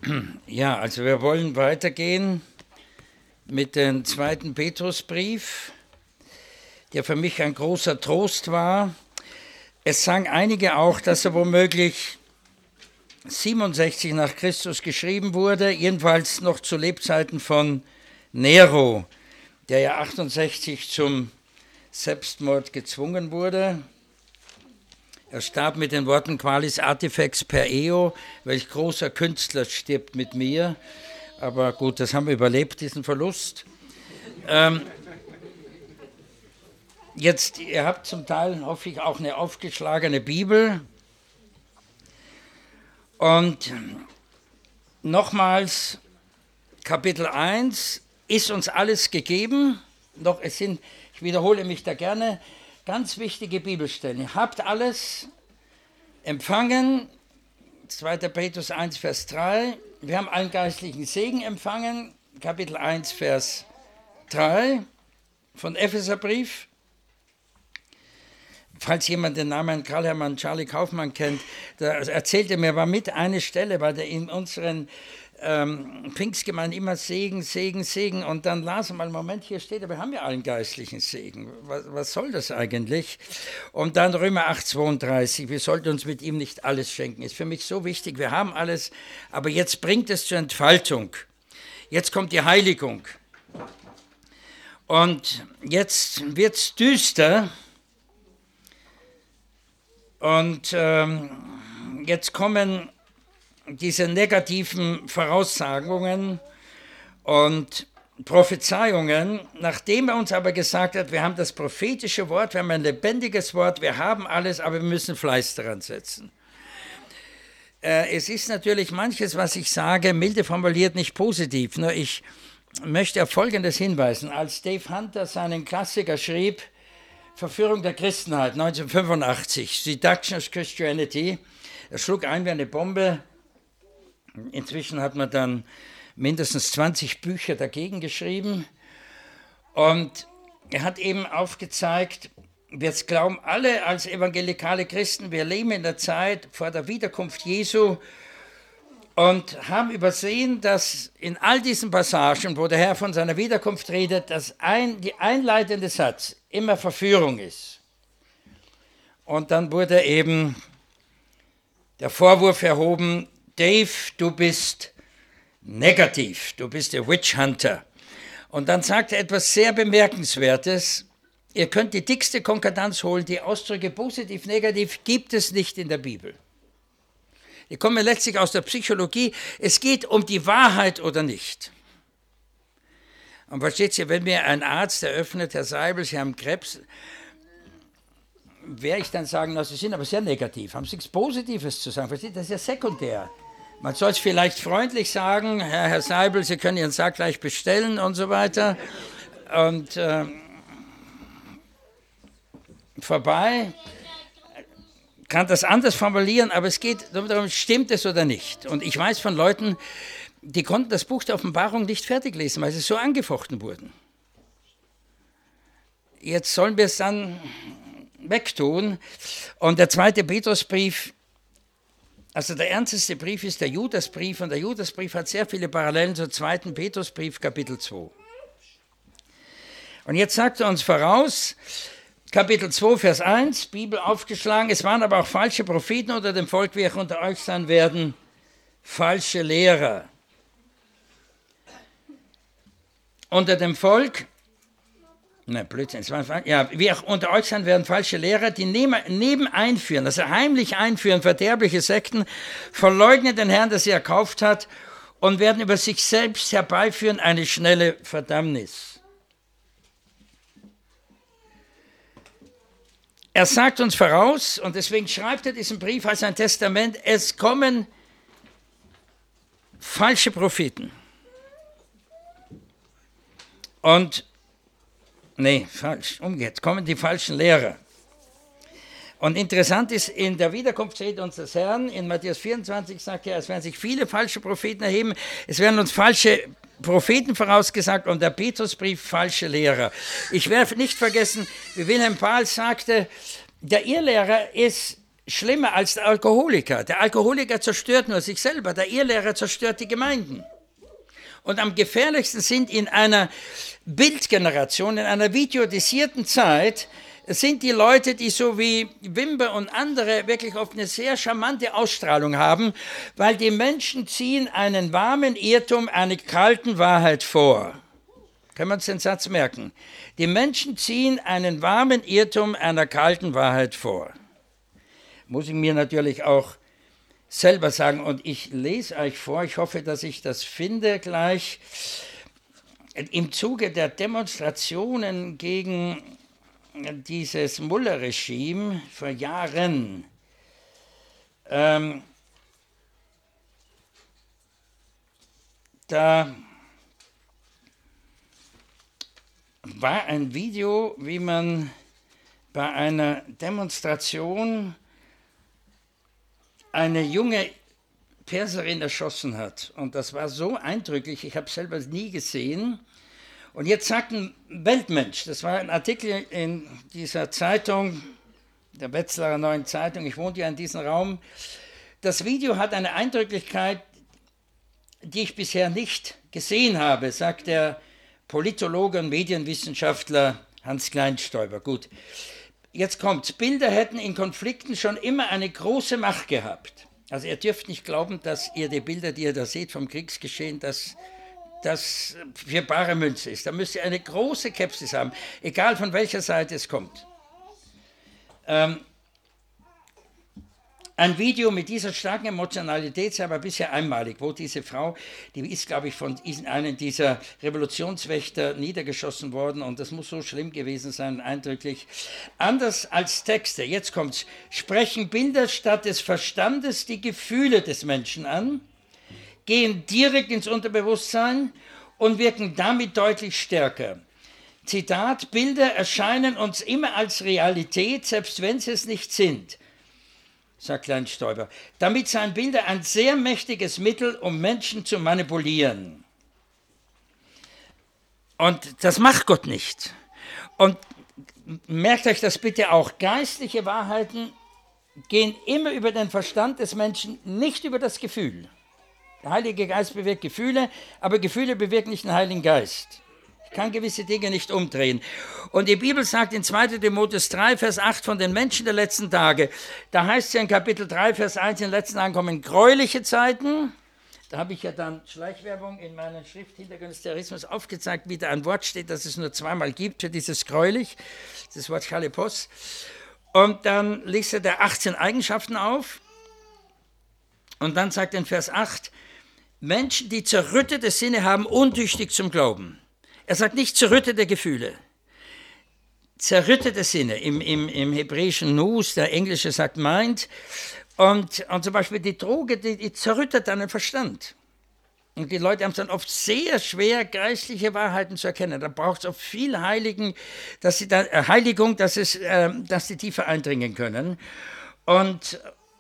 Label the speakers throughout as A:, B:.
A: Ja, also wir wollen weitergehen mit dem 2. Petrusbrief, der für mich ein großer Trost war. Es sagen einige auch, dass er womöglich 67 nach Christus geschrieben wurde, jedenfalls noch zu Lebzeiten von Nero, der ja 68 zum Selbstmord gezwungen wurde. Er starb mit den Worten Qualis artifex per eo, welch großer Künstler stirbt mit mir. Aber gut, das haben wir überlebt, diesen Verlust. Jetzt, ihr habt zum Teil, hoffe ich, auch eine aufgeschlagene Bibel. Und nochmals, Kapitel 1, ist uns alles gegeben. Doch es sind, ich wiederhole mich da gerne, ganz wichtige Bibelstellen. Ihr habt alles empfangen, 2. Petrus 1, Vers 3. Wir haben allen geistlichen Segen empfangen, Kapitel 1, Vers 3 von Epheserbrief. Falls jemand den Namen Karl-Hermann Charlie Kaufmann kennt, da erzählte mir, war mit eine Stelle, weil der in unseren Pfingstgemeinden immer Segen, Segen, Segen. Und dann las er mal, Moment, hier steht, aber wir haben ja allen geistlichen Segen. Was soll das eigentlich? Und dann Römer 8, 32, wir sollten uns mit ihm nicht alles schenken. Ist für mich so wichtig, wir haben alles, aber jetzt bringt es zur Entfaltung. Jetzt kommt die Heiligung. Und jetzt wird es düster. Und jetzt kommen diese negativen Voraussagungen und Prophezeiungen, nachdem er uns aber gesagt hat, wir haben das prophetische Wort, wir haben ein lebendiges Wort, wir haben alles, aber wir müssen Fleiß daran setzen. Es ist natürlich manches, was ich sage, milde formuliert, nicht positiv, nur ich möchte auf Folgendes hinweisen. Als Dave Hunter seinen Klassiker schrieb, Verführung der Christenheit, 1985, Seduction of Christianity, er schlug ein wie eine Bombe. Inzwischen hat man dann mindestens 20 Bücher dagegen geschrieben. Und er hat eben aufgezeigt, wir glauben alle als evangelikale Christen, wir leben in der Zeit vor der Wiederkunft Jesu und haben übersehen, dass in all diesen Passagen, wo der Herr von seiner Wiederkunft redet, die einleitende Satz immer Verführung ist. Und dann wurde eben der Vorwurf erhoben, Dave, du bist negativ, du bist der Witch Hunter. Und dann sagt er etwas sehr Bemerkenswertes, ihr könnt die dickste Konkordanz holen, die Ausdrücke positiv, negativ gibt es nicht in der Bibel. Die kommen letztlich aus der Psychologie, es geht um die Wahrheit oder nicht. Und versteht ihr, wenn mir ein Arzt eröffnet, Herr Seibel, Sie haben Krebs, werde ich dann sagen, na, Sie sind aber sehr negativ, haben Sie nichts Positives zu sagen, versteht ihr, das ist ja sekundär. Man soll es vielleicht freundlich sagen, Herr Seibel, Sie können Ihren Sack gleich bestellen und so weiter. Und vorbei, kann das anders formulieren, aber es geht darum, stimmt es oder nicht. Und ich weiß von Leuten, die konnten das Buch der Offenbarung nicht fertig lesen, weil sie so angefochten wurden. Jetzt sollen wir es dann wegtun. Und der 2. Petrusbrief, also der ernsteste Brief ist der Judasbrief, und der Judasbrief hat sehr viele Parallelen zum 2. Petrusbrief, Kapitel 2. Und jetzt sagt er uns voraus, Kapitel 2, Vers 1, Bibel aufgeschlagen, es waren aber auch falsche Propheten unter dem Volk, wie auch unter euch sein werden, falsche Lehrer. Unter dem Volk, wie auch unter euch sein werden falsche Lehrer, die neben einführen, also heimlich einführen, verderbliche Sekten, verleugnen den Herrn, der sie erkauft hat, und werden über sich selbst herbeiführen eine schnelle Verdammnis. Er sagt uns voraus, und deswegen schreibt er diesen Brief als ein Testament, es kommen falsche Propheten. Umgekehrt, kommen die falschen Lehrer. Und interessant ist, in der Wiederkunftsrede unseres Herrn, in Matthäus 24 sagt er, es werden sich viele falsche Propheten erheben, es werden uns falsche Propheten vorausgesagt und der Petrusbrief falsche Lehrer. Ich werde nicht vergessen, wie Wilhelm Pahl sagte, der Irrlehrer ist schlimmer als der Alkoholiker. Der Alkoholiker zerstört nur sich selber, der Irrlehrer zerstört die Gemeinden. Und am gefährlichsten sind in einer Bildgeneration, in einer videodisierten Zeit, sind die Leute, die so wie Wimber und andere wirklich oft eine sehr charmante Ausstrahlung haben, weil die Menschen ziehen einen warmen Irrtum einer kalten Wahrheit vor. Können wir uns den Satz merken? Die Menschen ziehen einen warmen Irrtum einer kalten Wahrheit vor. Muss ich mir natürlich auch selber sagen, und ich lese euch vor, ich hoffe, dass ich das finde gleich, im Zuge der Demonstrationen gegen dieses Mullah-Regime vor Jahren, da war ein Video, wie man bei einer Demonstration eine junge Perserin erschossen hat. Und das war so eindrücklich, ich habe es selber nie gesehen. Und jetzt sagt ein Weltmensch, das war ein Artikel in dieser Zeitung, der Wetzlarer Neuen Zeitung, ich wohne ja in diesem Raum, das Video hat eine Eindrücklichkeit, die ich bisher nicht gesehen habe, sagt der Politologe und Medienwissenschaftler Hans Kleinstäuber. Gut, jetzt kommt's. Bilder hätten in Konflikten schon immer eine große Macht gehabt. Also ihr dürft nicht glauben, dass ihr die Bilder, die ihr da seht vom Kriegsgeschehen, das für bare Münze ist. Da müsst ihr eine große Skepsis haben, egal von welcher Seite es kommt. Ein Video mit dieser starken Emotionalität ist aber bisher einmalig, wo diese Frau, die ist, glaube ich, von einem dieser Revolutionswächter niedergeschossen worden und das muss so schlimm gewesen sein, eindrücklich. Anders als Texte, jetzt kommt's, sprechen Bilder statt des Verstandes die Gefühle des Menschen an, gehen direkt ins Unterbewusstsein und wirken damit deutlich stärker. Zitat, Bilder erscheinen uns immer als Realität, selbst wenn sie es nicht sind, sagt Kleinstäuber. Damit seien Bilder ein sehr mächtiges Mittel, um Menschen zu manipulieren. Und das macht Gott nicht. Und merkt euch das bitte auch, geistliche Wahrheiten gehen immer über den Verstand des Menschen, nicht über das Gefühl. Der Heilige Geist bewirkt Gefühle, aber Gefühle bewirken nicht den Heiligen Geist. Ich kann gewisse Dinge nicht umdrehen. Und die Bibel sagt in 2. Timotheus 3, Vers 8 von den Menschen der letzten Tage, da heißt es ja in Kapitel 3, Vers 1, in den letzten Tagen kommen gräuliche Zeiten. Da habe ich ja dann Schleichwerbung in meiner Schrift Hintergrund des Terrorismus aufgezeigt, wie da ein Wort steht, das es nur zweimal gibt für dieses gräulich, das Wort Chalepos. Und dann listet er 18 Eigenschaften auf und dann sagt er in Vers 8, Menschen, die zerrüttete Sinne haben, untüchtig zum Glauben. Er sagt nicht zerrüttete Gefühle, zerrüttete Sinne, im hebräischen Nus, der Englische sagt Mind, und zum Beispiel die Droge, die zerrüttert deinen Verstand. Und die Leute haben es dann oft sehr schwer, geistliche Wahrheiten zu erkennen. Da braucht es oft viel Heiligung, dass sie tiefer eindringen können. Und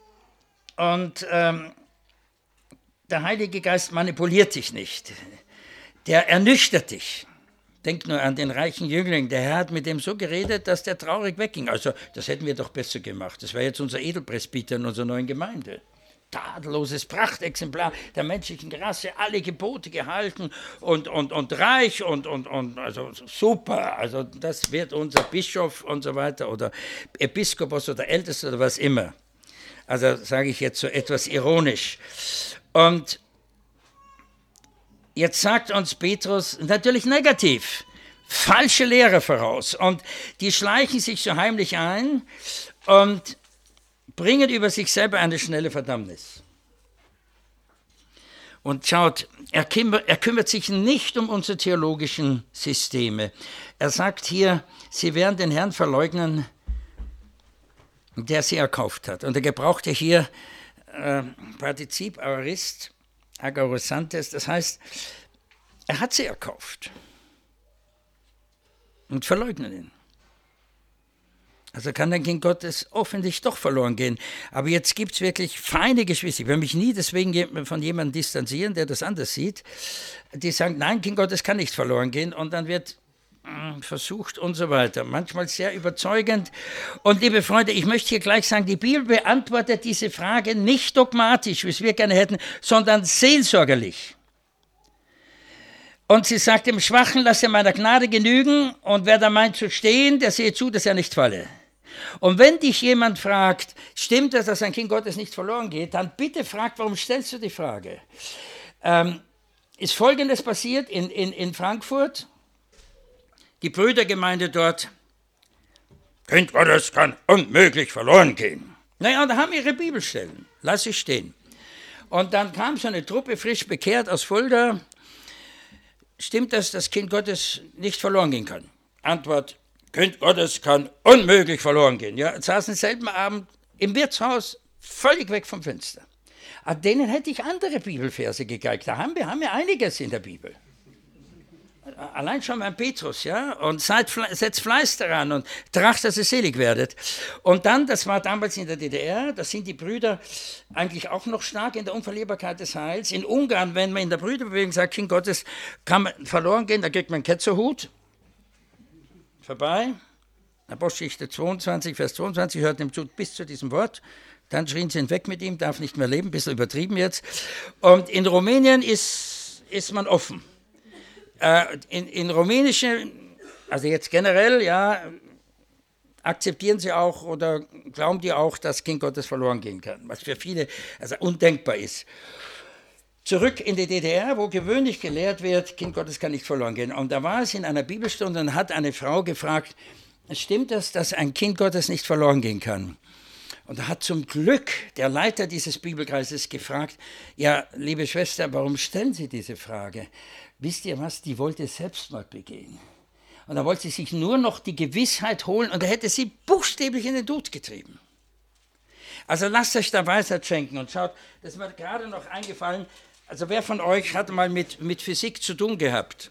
A: der Heilige Geist manipuliert dich nicht. Der ernüchtert dich. Denk nur an den reichen Jüngling. Der Herr hat mit dem so geredet, dass der traurig wegging. Also, das hätten wir doch besser gemacht. Das wäre jetzt unser Edelpresbyter in unserer neuen Gemeinde. Tadelloses Prachtexemplar der menschlichen Rasse, alle Gebote gehalten und reich und also super. Also, das wird unser Bischof und so weiter oder Episkopos oder Ältester oder was immer. Also, sage ich jetzt so etwas ironisch. Und jetzt sagt uns Petrus natürlich negativ, falsche Lehre voraus. Und die schleichen sich so heimlich ein und bringen über sich selber eine schnelle Verdammnis. Und schaut, er kümmert sich nicht um unsere theologischen Systeme. Er sagt hier, sie werden den Herrn verleugnen, der sie erkauft hat. Und er gebraucht ja hier Partizip Aorist, Agorosantes, das heißt, er hat sie erkauft und verleugnen ihn. Also kann dein Kind Gottes offensichtlich doch verloren gehen. Aber jetzt gibt es wirklich feine Geschwister. Ich will mich nie deswegen von jemandem distanzieren, der das anders sieht. Die sagen, nein, Kind Gottes kann nicht verloren gehen. Und dann wird versucht und so weiter. Manchmal sehr überzeugend. Und liebe Freunde, ich möchte hier gleich sagen, die Bibel beantwortet diese Frage nicht dogmatisch, wie es wir gerne hätten, sondern seelsorgerlich. Und sie sagt, dem Schwachen lasse meiner Gnade genügen, und wer da meint zu stehen, der sehe zu, dass er nicht falle. Und wenn dich jemand fragt, stimmt es, dass ein Kind Gottes nicht verloren geht, dann bitte frag, warum stellst du die Frage? Ist Folgendes passiert in Frankfurt, die Brüdergemeinde dort, Kind Gottes kann unmöglich verloren gehen. Naja, da haben ihre Bibelstellen, lass ich stehen. Und dann kam so eine Truppe, frisch bekehrt aus Fulda. Stimmt es, dass Kind Gottes nicht verloren gehen kann? Antwort, Kind Gottes kann unmöglich verloren gehen. Ja, saßen selben Abend im Wirtshaus, völlig weg vom Fenster. An denen hätte ich andere Bibelverse gegeigt. Da haben wir einiges in der Bibel. Allein schon beim Petrus, ja, und setzt Fleiß daran und tracht, dass ihr selig werdet. Und dann, das war damals in der DDR, da sind die Brüder eigentlich auch noch stark in der Unverlierbarkeit des Heils. In Ungarn, wenn man in der Brüderbewegung sagt, Kind Gottes kann man verloren gehen, da kriegt man einen Ketzerhut. Vorbei. Apostelgeschichte 22, Vers 22, hört ihm zu bis zu diesem Wort. Dann schrien sie ihn weg mit ihm, darf nicht mehr leben, ein bisschen übertrieben jetzt. Und in Rumänien ist man offen. In rumänischen, also jetzt generell, ja, akzeptieren sie auch oder glauben die auch, dass Kind Gottes verloren gehen kann, was für viele also undenkbar ist. Zurück in die DDR, wo gewöhnlich gelehrt wird, Kind Gottes kann nicht verloren gehen. Und da war es in einer Bibelstunde und hat eine Frau gefragt, stimmt das, dass ein Kind Gottes nicht verloren gehen kann? Und da hat zum Glück der Leiter dieses Bibelkreises gefragt, ja, liebe Schwester, warum stellen Sie diese Frage? Wisst ihr was, die wollte Selbstmord begehen. Und da wollte sie sich nur noch die Gewissheit holen und er hätte sie buchstäblich in den Tod getrieben. Also lasst euch da Weisheit schenken und schaut, das ist mir gerade noch eingefallen, also wer von euch hat mal mit Physik zu tun gehabt?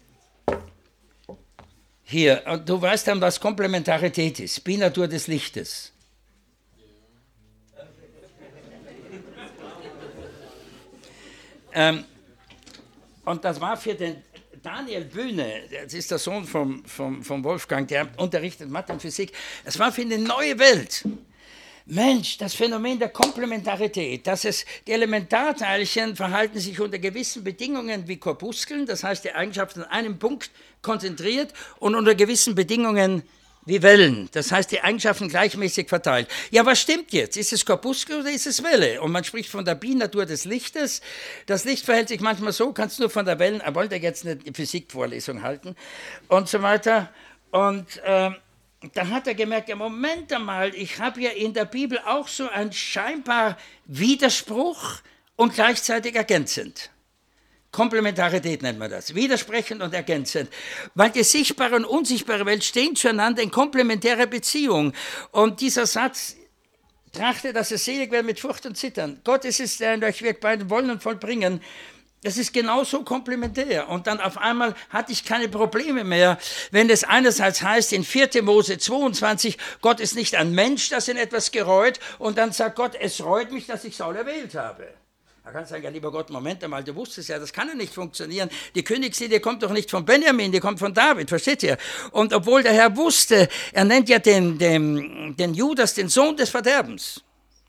A: Hier, und du weißt dann, was Komplementarität ist, Binatur des Lichtes. Und das war für den Daniel Bühne, das ist der Sohn vom Wolfgang, der unterrichtet Mathe und Physik, das war für eine neue Welt. Mensch, das Phänomen der Komplementarität, dass die Elementarteilchen verhalten sich unter gewissen Bedingungen wie Korpuskeln, das heißt die Eigenschaften an einem Punkt konzentriert und unter gewissen Bedingungen wie Wellen, das heißt die Eigenschaften gleichmäßig verteilt. Ja, was stimmt jetzt? Ist es Korpuskel oder ist es Welle? Und man spricht von der Binatur des Lichtes. Das Licht verhält sich manchmal so, kannst nur von der Wellen, er wollte jetzt eine Physikvorlesung halten und so weiter. Und da hat er gemerkt, ja, Moment einmal, ich habe ja in der Bibel auch so einen scheinbar Widerspruch und gleichzeitig ergänzend. Komplementarität nennt man das, widersprechend und ergänzend, weil die sichtbare und unsichtbare Welt stehen zueinander in komplementärer Beziehung. Und dieser Satz, trachte, dass es selig wird mit Furcht und Zittern. Gott ist es, der in euch wirkt, beiden wollen und vollbringen. Das ist genauso komplementär. Und dann auf einmal hatte ich keine Probleme mehr, wenn es einerseits heißt in 4. Mose 22, Gott ist nicht ein Mensch, das in etwas gereut, und dann sagt Gott, es reut mich, dass ich Saul erwählt habe. Da kann ich sagen, ja, lieber Gott, Moment einmal, du wusstest ja, das kann ja nicht funktionieren. Die Königslinie kommt doch nicht von Benjamin, die kommt von David, versteht ihr? Und obwohl der Herr wusste, er nennt ja den Judas den Sohn des Verderbens.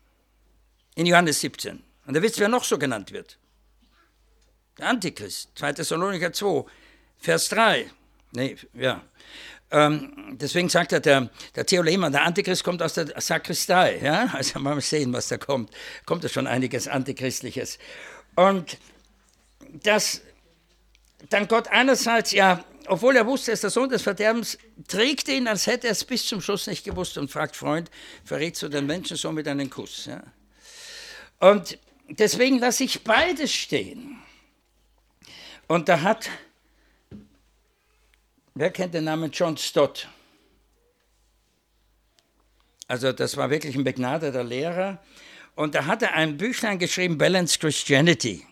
A: In Johannes 17. Und ihr wisst, wer noch so genannt wird. Der Antichrist, 2. Thessalonicher 2, Vers 3. Nee, ja. Deswegen sagt er, der Theo Lehmann, der Antichrist kommt aus der Sakristei. Ja? Also mal sehen, was da kommt. Kommt da schon einiges Antichristliches. Und dass dann Gott einerseits, ja, obwohl er wusste, er ist der Sohn des Verderbens, trägt ihn, als hätte er es bis zum Schluss nicht gewusst und fragt, Freund, verrätst du den Menschen so mit einem Kuss? Ja? Und deswegen lasse ich beides stehen. Und da hat... Wer kennt den Namen John Stott? Also das war wirklich ein begnadeter Lehrer. Und da hat er ein Büchlein geschrieben, Balanced Christianity.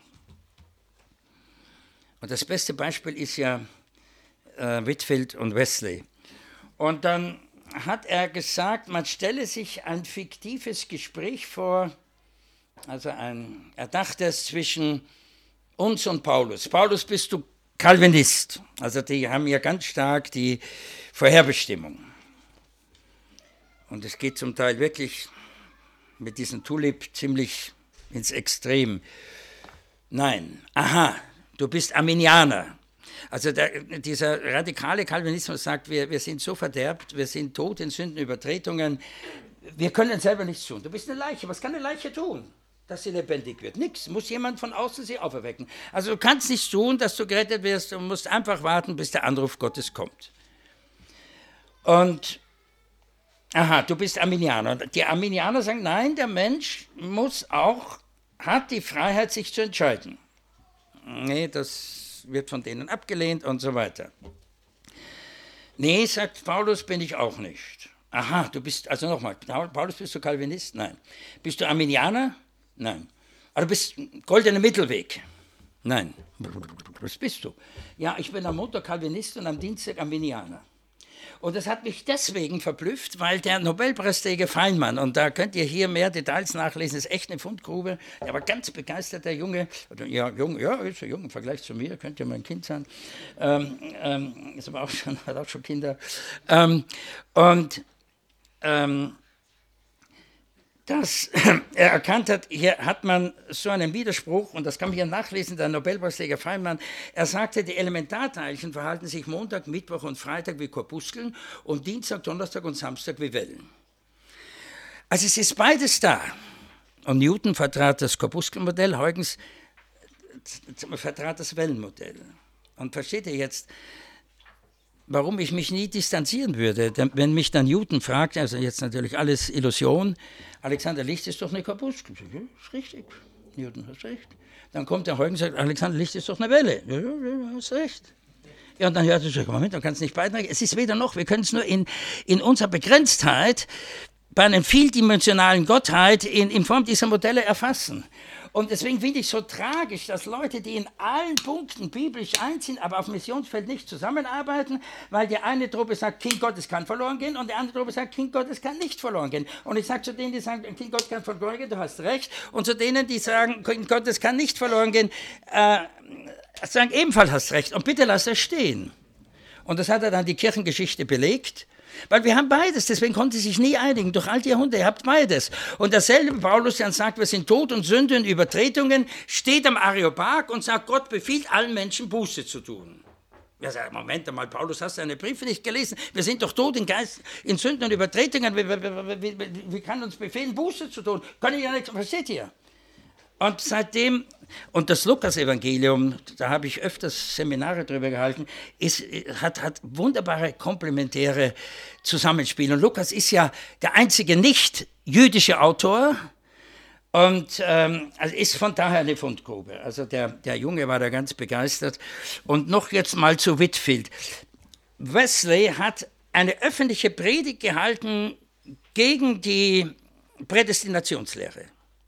A: Und das beste Beispiel ist ja Whitefield und Wesley. Und dann hat er gesagt, man stelle sich ein fiktives Gespräch vor, also ein erdachtes zwischen uns und Paulus. Paulus, bist du Calvinist. Also die haben ja ganz stark die Vorherbestimmung. Und es geht zum Teil wirklich mit diesem Tulip ziemlich ins Extrem. Nein, aha, du bist Arminianer. Also dieser radikale Calvinismus sagt, wir sind so verderbt, wir sind tot in Sünden, Übertretungen, wir können selber nichts tun. Du bist eine Leiche, was kann eine Leiche tun, dass sie lebendig wird? Nichts, muss jemand von außen sie auferwecken. Also du kannst nichts tun, dass du gerettet wirst, du musst einfach warten, bis der Anruf Gottes kommt. Und aha, du bist Arminianer. Die Arminianer sagen, nein, der Mensch hat die Freiheit, sich zu entscheiden. Nee, das wird von denen abgelehnt und so weiter. Nee, sagt Paulus, bin ich auch nicht. Aha, du bist, also nochmal, Paulus, bist du Calvinist? Nein. Bist du Arminianer? Nein. Aber du bist goldener Mittelweg? Nein. Was bist du? Ja, ich bin am Montag Calvinist und am Dienstag Arminianer. Und das hat mich deswegen verblüfft, weil der Nobelpreisträger Feynman, und da könnt ihr hier mehr Details nachlesen, ist echt eine Fundgrube, der war ganz begeistert, der Junge, ja, ist ja jung im Vergleich zu mir, könnte ja mein Kind sein, ist aber hat auch schon Kinder, dass er erkannt hat, hier hat man so einen Widerspruch, und das kann man hier nachlesen, der Nobelpreisträger Feynman, er sagte, die Elementarteilchen verhalten sich Montag, Mittwoch und Freitag wie Korpuskeln und Dienstag, Donnerstag und Samstag wie Wellen. Also es ist beides da. Und Newton vertrat das Korpuskelmodell, Huygens vertrat das Wellenmodell. Und versteht ihr jetzt, warum ich mich nie distanzieren würde, wenn mich dann Newton fragt, also jetzt natürlich alles Illusion, Alexander Licht ist doch eine Korpuskel. Ja, ist richtig, Newton hat recht. Dann kommt der Huygens und sagt, Alexander Licht ist doch eine Welle. Ja, hast recht. Ja, und dann hört er, Moment, dann kannst du nicht beitragen. Es ist weder noch, wir können es nur in unserer Begrenztheit bei einer vieldimensionalen Gottheit in Form dieser Modelle erfassen. Und deswegen finde ich es so tragisch, dass Leute, die in allen Punkten biblisch einziehen, aber auf dem Missionsfeld nicht zusammenarbeiten, weil die eine Truppe sagt, Kind Gottes kann verloren gehen, und die andere Truppe sagt, Kind Gottes kann nicht verloren gehen. Und ich sage zu denen, die sagen, Kind Gottes kann verloren gehen, du hast recht, und zu denen, die sagen, Kind Gottes kann nicht verloren gehen, sagen ebenfalls hast recht, und bitte lass es stehen. Und das hat er dann die Kirchengeschichte belegt. Weil wir haben beides, deswegen konnte sie sich nie einigen, durch all die Jahrhunderte, ihr habt beides. Und derselbe Paulus, der sagt, wir sind tot und Sünde und Übertretungen, steht am Areopag und sagt, Gott befiehlt allen Menschen Buße zu tun. Er sagt, Moment einmal, Paulus, hast du deine Briefe nicht gelesen? Wir sind doch tot in Geist, in Sünden und Übertretungen, wie kann uns befehlen, Buße zu tun? Kann ich ja nicht, versteht ihr? Und seitdem, und das Lukas-Evangelium, da habe ich öfters Seminare drüber gehalten, hat wunderbare komplementäre Zusammenspiele. Und Lukas ist ja der einzige nicht-jüdische Autor und also ist von daher eine Fundgrube. Also der Junge war da ganz begeistert. Und noch jetzt mal zu Whitefield. Wesley hat eine öffentliche Predigt gehalten gegen die Prädestinationslehre.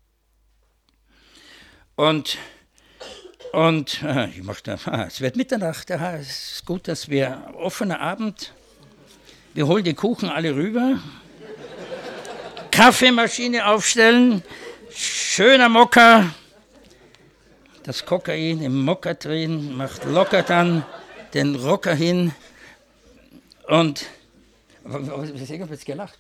A: Und ich mache es wird Mitternacht, es ist gut, dass wir offener Abend, wir holen die Kuchen alle rüber, Kaffeemaschine aufstellen, schöner Mokka, das Kokain im Mokka drehen, macht locker dann den Rocker hin und, ich habe jetzt gelacht,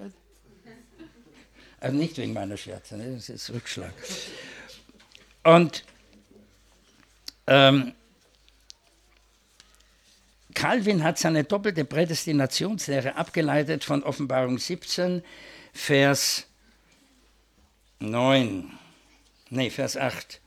A: also nicht wegen meiner Scherze, ne? Das ist Rückschlag. Und Calvin hat seine doppelte Prädestinationslehre abgeleitet von Offenbarung 17, Vers 8.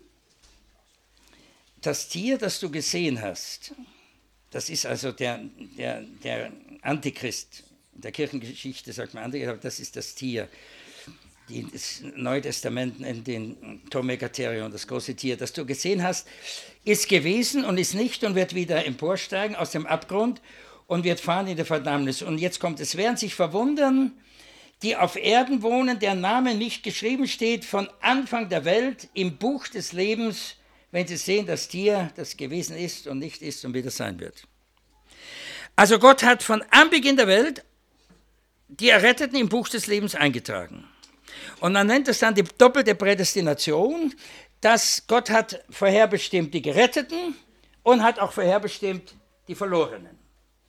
A: Das Tier, das du gesehen hast, das ist also der Antichrist. In der Kirchengeschichte sagt man Antichrist, aber das ist das Tier. Das Neue Testament in den Tomegatherion, das große Tier, das du gesehen hast, ist gewesen und ist nicht und wird wieder emporsteigen aus dem Abgrund und wird fahren in der Verdammnis. Und jetzt kommt es, werden sich verwundern, die auf Erden wohnen, deren Name nicht geschrieben steht von Anfang der Welt im Buch des Lebens, wenn sie sehen, das Tier, das gewesen ist und nicht ist und wieder sein wird. Also Gott hat von Anbeginn der Welt die Erretteten im Buch des Lebens eingetragen. Und man nennt es dann die doppelte Prädestination, dass Gott hat vorherbestimmt die Geretteten und hat auch vorherbestimmt die Verlorenen.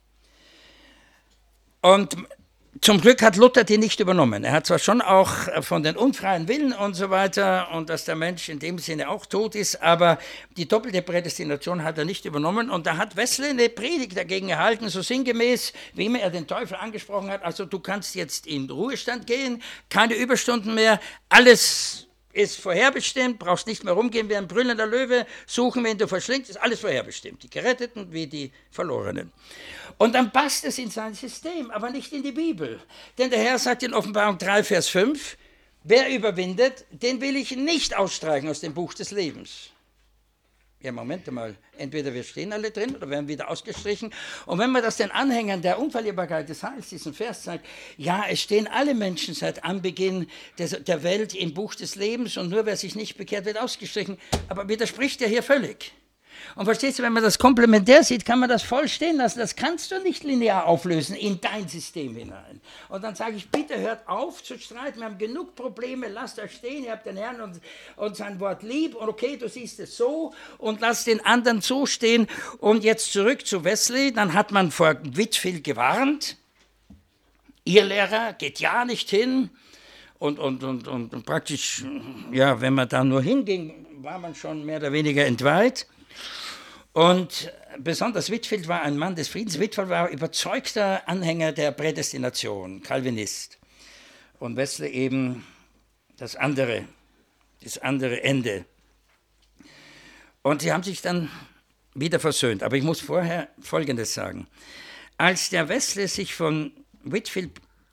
A: Und zum Glück hat Luther die nicht übernommen. Er hat zwar schon auch von den unfreien Willen und so weiter und dass der Mensch in dem Sinne auch tot ist, aber die doppelte Prädestination hat er nicht übernommen. Und da hat Wesley eine Predigt dagegen gehalten, so sinngemäß, wie immer er den Teufel angesprochen hat. Also du kannst jetzt in Ruhestand gehen, keine Überstunden mehr, alles ist vorherbestimmt, brauchst nicht mehr rumgehen wie ein brüllender Löwe, suchen, wen du verschlingst, ist alles vorherbestimmt. Die Geretteten wie die Verlorenen. Und dann passt es in sein System, aber nicht in die Bibel. Denn der Herr sagt in Offenbarung 3, Vers 5, wer überwindet, den will ich nicht ausstreichen aus dem Buch des Lebens. Ja, Moment mal, entweder wir stehen alle drin oder werden wieder ausgestrichen. Und wenn man das den Anhängern der Unverlierbarkeit des Heils, diesen Vers sagt, ja, es stehen alle Menschen seit Anbeginn der Welt im Buch des Lebens und nur wer sich nicht bekehrt, wird ausgestrichen. Aber widerspricht er hier völlig. Und verstehst du, wenn man das komplementär sieht, kann man das voll stehen lassen. Das kannst du nicht linear auflösen in dein System hinein. Und dann sage ich, bitte hört auf zu streiten. Wir haben genug Probleme, lasst euch stehen. Ihr habt den Herrn und sein Wort lieb. Und okay, du siehst es so und lasst den anderen so stehen. Und jetzt zurück zu Wesley. Dann hat man vor Whitefield gewarnt. Ihr Lehrer geht ja nicht hin. Und praktisch, ja, wenn man da nur hinging, war man schon mehr oder weniger entweiht. Und besonders Whitefield war ein Mann des Friedens. Whitefield war überzeugter Anhänger der Prädestination, Calvinist. Und Wesley eben das andere Ende. Und sie haben sich dann wieder versöhnt. Aber ich muss vorher Folgendes sagen. Als der Wesley sich von Whitefield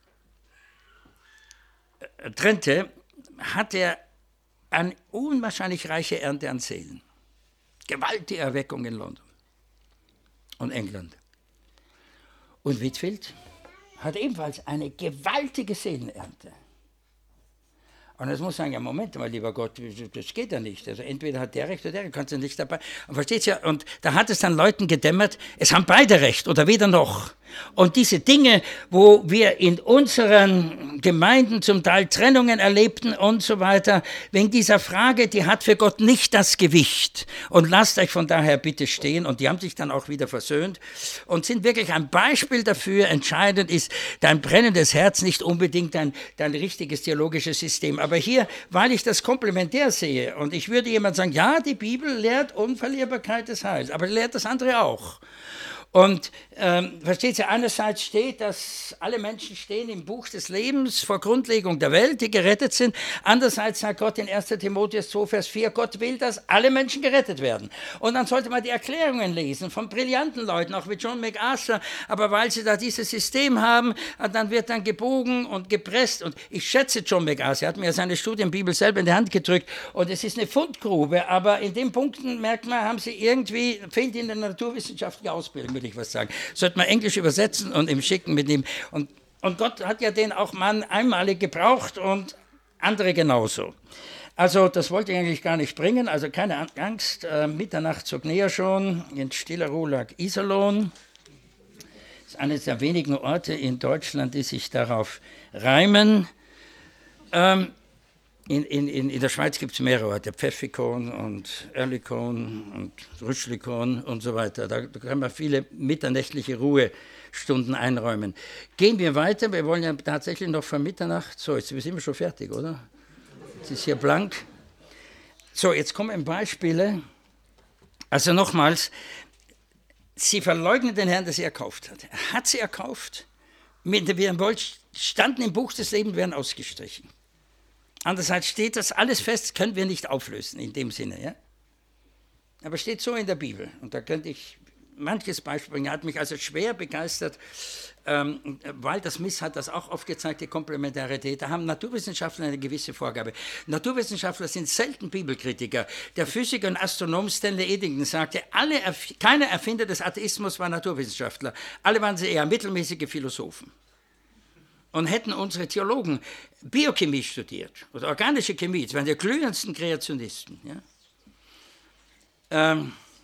A: trennte, hat er eine unwahrscheinlich reiche Ernte an Seelen. Gewaltige Erweckung in London und England. Und Whitefield hat ebenfalls eine gewaltige Seelenernte. Und jetzt muss ich sagen, ja Moment mal, lieber Gott, das geht ja nicht. Also entweder hat der recht oder der, kannst du nicht dabei. Und versteht ihr? Und da hat es dann Leuten gedämmert, es haben beide recht oder weder noch. Und diese Dinge, wo wir in unseren Gemeinden zum Teil Trennungen erlebten und so weiter, wegen dieser Frage, die hat für Gott nicht das Gewicht. Und lasst euch von daher bitte stehen. Und die haben sich dann auch wieder versöhnt und sind wirklich ein Beispiel dafür. Entscheidend ist dein brennendes Herz, nicht unbedingt dein richtiges theologisches System. Aber hier, weil ich das komplementär sehe und ich würde jemand sagen, ja, die Bibel lehrt Unverlierbarkeit des Heils, aber lehrt das andere auch. Und versteht ihr, einerseits steht, dass alle Menschen stehen im Buch des Lebens vor Grundlegung der Welt, die gerettet sind. Andererseits sagt Gott in 1. Timotheus 2, Vers 4, Gott will, dass alle Menschen gerettet werden. Und dann sollte man die Erklärungen lesen von brillanten Leuten, auch wie John MacArthur. Aber weil sie da dieses System haben, dann wird dann gebogen und gepresst. Und ich schätze John MacArthur, er hat mir seine Studienbibel selber in die Hand gedrückt. Und es ist eine Fundgrube, aber in den Punkten merkt man, haben sie irgendwie, fehlt ihnen eine naturwissenschaftliche Ausbildung, würde ich was sagen. Sollte man Englisch übersetzen und ihm schicken mit ihm. Und Gott hat ja den auch Mann einmalig gebraucht und andere genauso. Also das wollte ich eigentlich gar nicht bringen, also keine Angst. Mitternacht zog näher schon, in stiller Ruhe lag Iserlohn. Das ist eines der wenigen Orte in Deutschland, die sich darauf reimen. In der Schweiz gibt es mehrere Orte, Pfäffikon und Oerlikon und Rüschlikon und so weiter. Da kann man viele mitternächtliche Ruhestunden einräumen. Gehen wir weiter, wir wollen ja tatsächlich noch vor Mitternacht, so jetzt sind wir schon fertig, oder? Jetzt ist hier blank. So, jetzt kommen Beispiele. Also nochmals, sie verleugnen den Herrn, der sie erkauft hat. Er hat sie erkauft, standen im Buch des Lebens, werden ausgestrichen. Andererseits steht das alles fest, können wir nicht auflösen in dem Sinne. Ja? Aber steht so in der Bibel. Und da könnte ich manches Beispiel bringen. Hat mich also schwer begeistert, weil das Miss hat das auch aufgezeigt, die Komplementarität. Da haben Naturwissenschaftler eine gewisse Vorgabe. Naturwissenschaftler sind selten Bibelkritiker. Der Physiker und Astronom Stanley Eddington sagte, keiner Erfinder des Atheismus war Naturwissenschaftler. Alle waren sie eher mittelmäßige Philosophen. Und hätten unsere Theologen Biochemie studiert oder organische Chemie, das wären die glühendsten Kreationisten. Ja?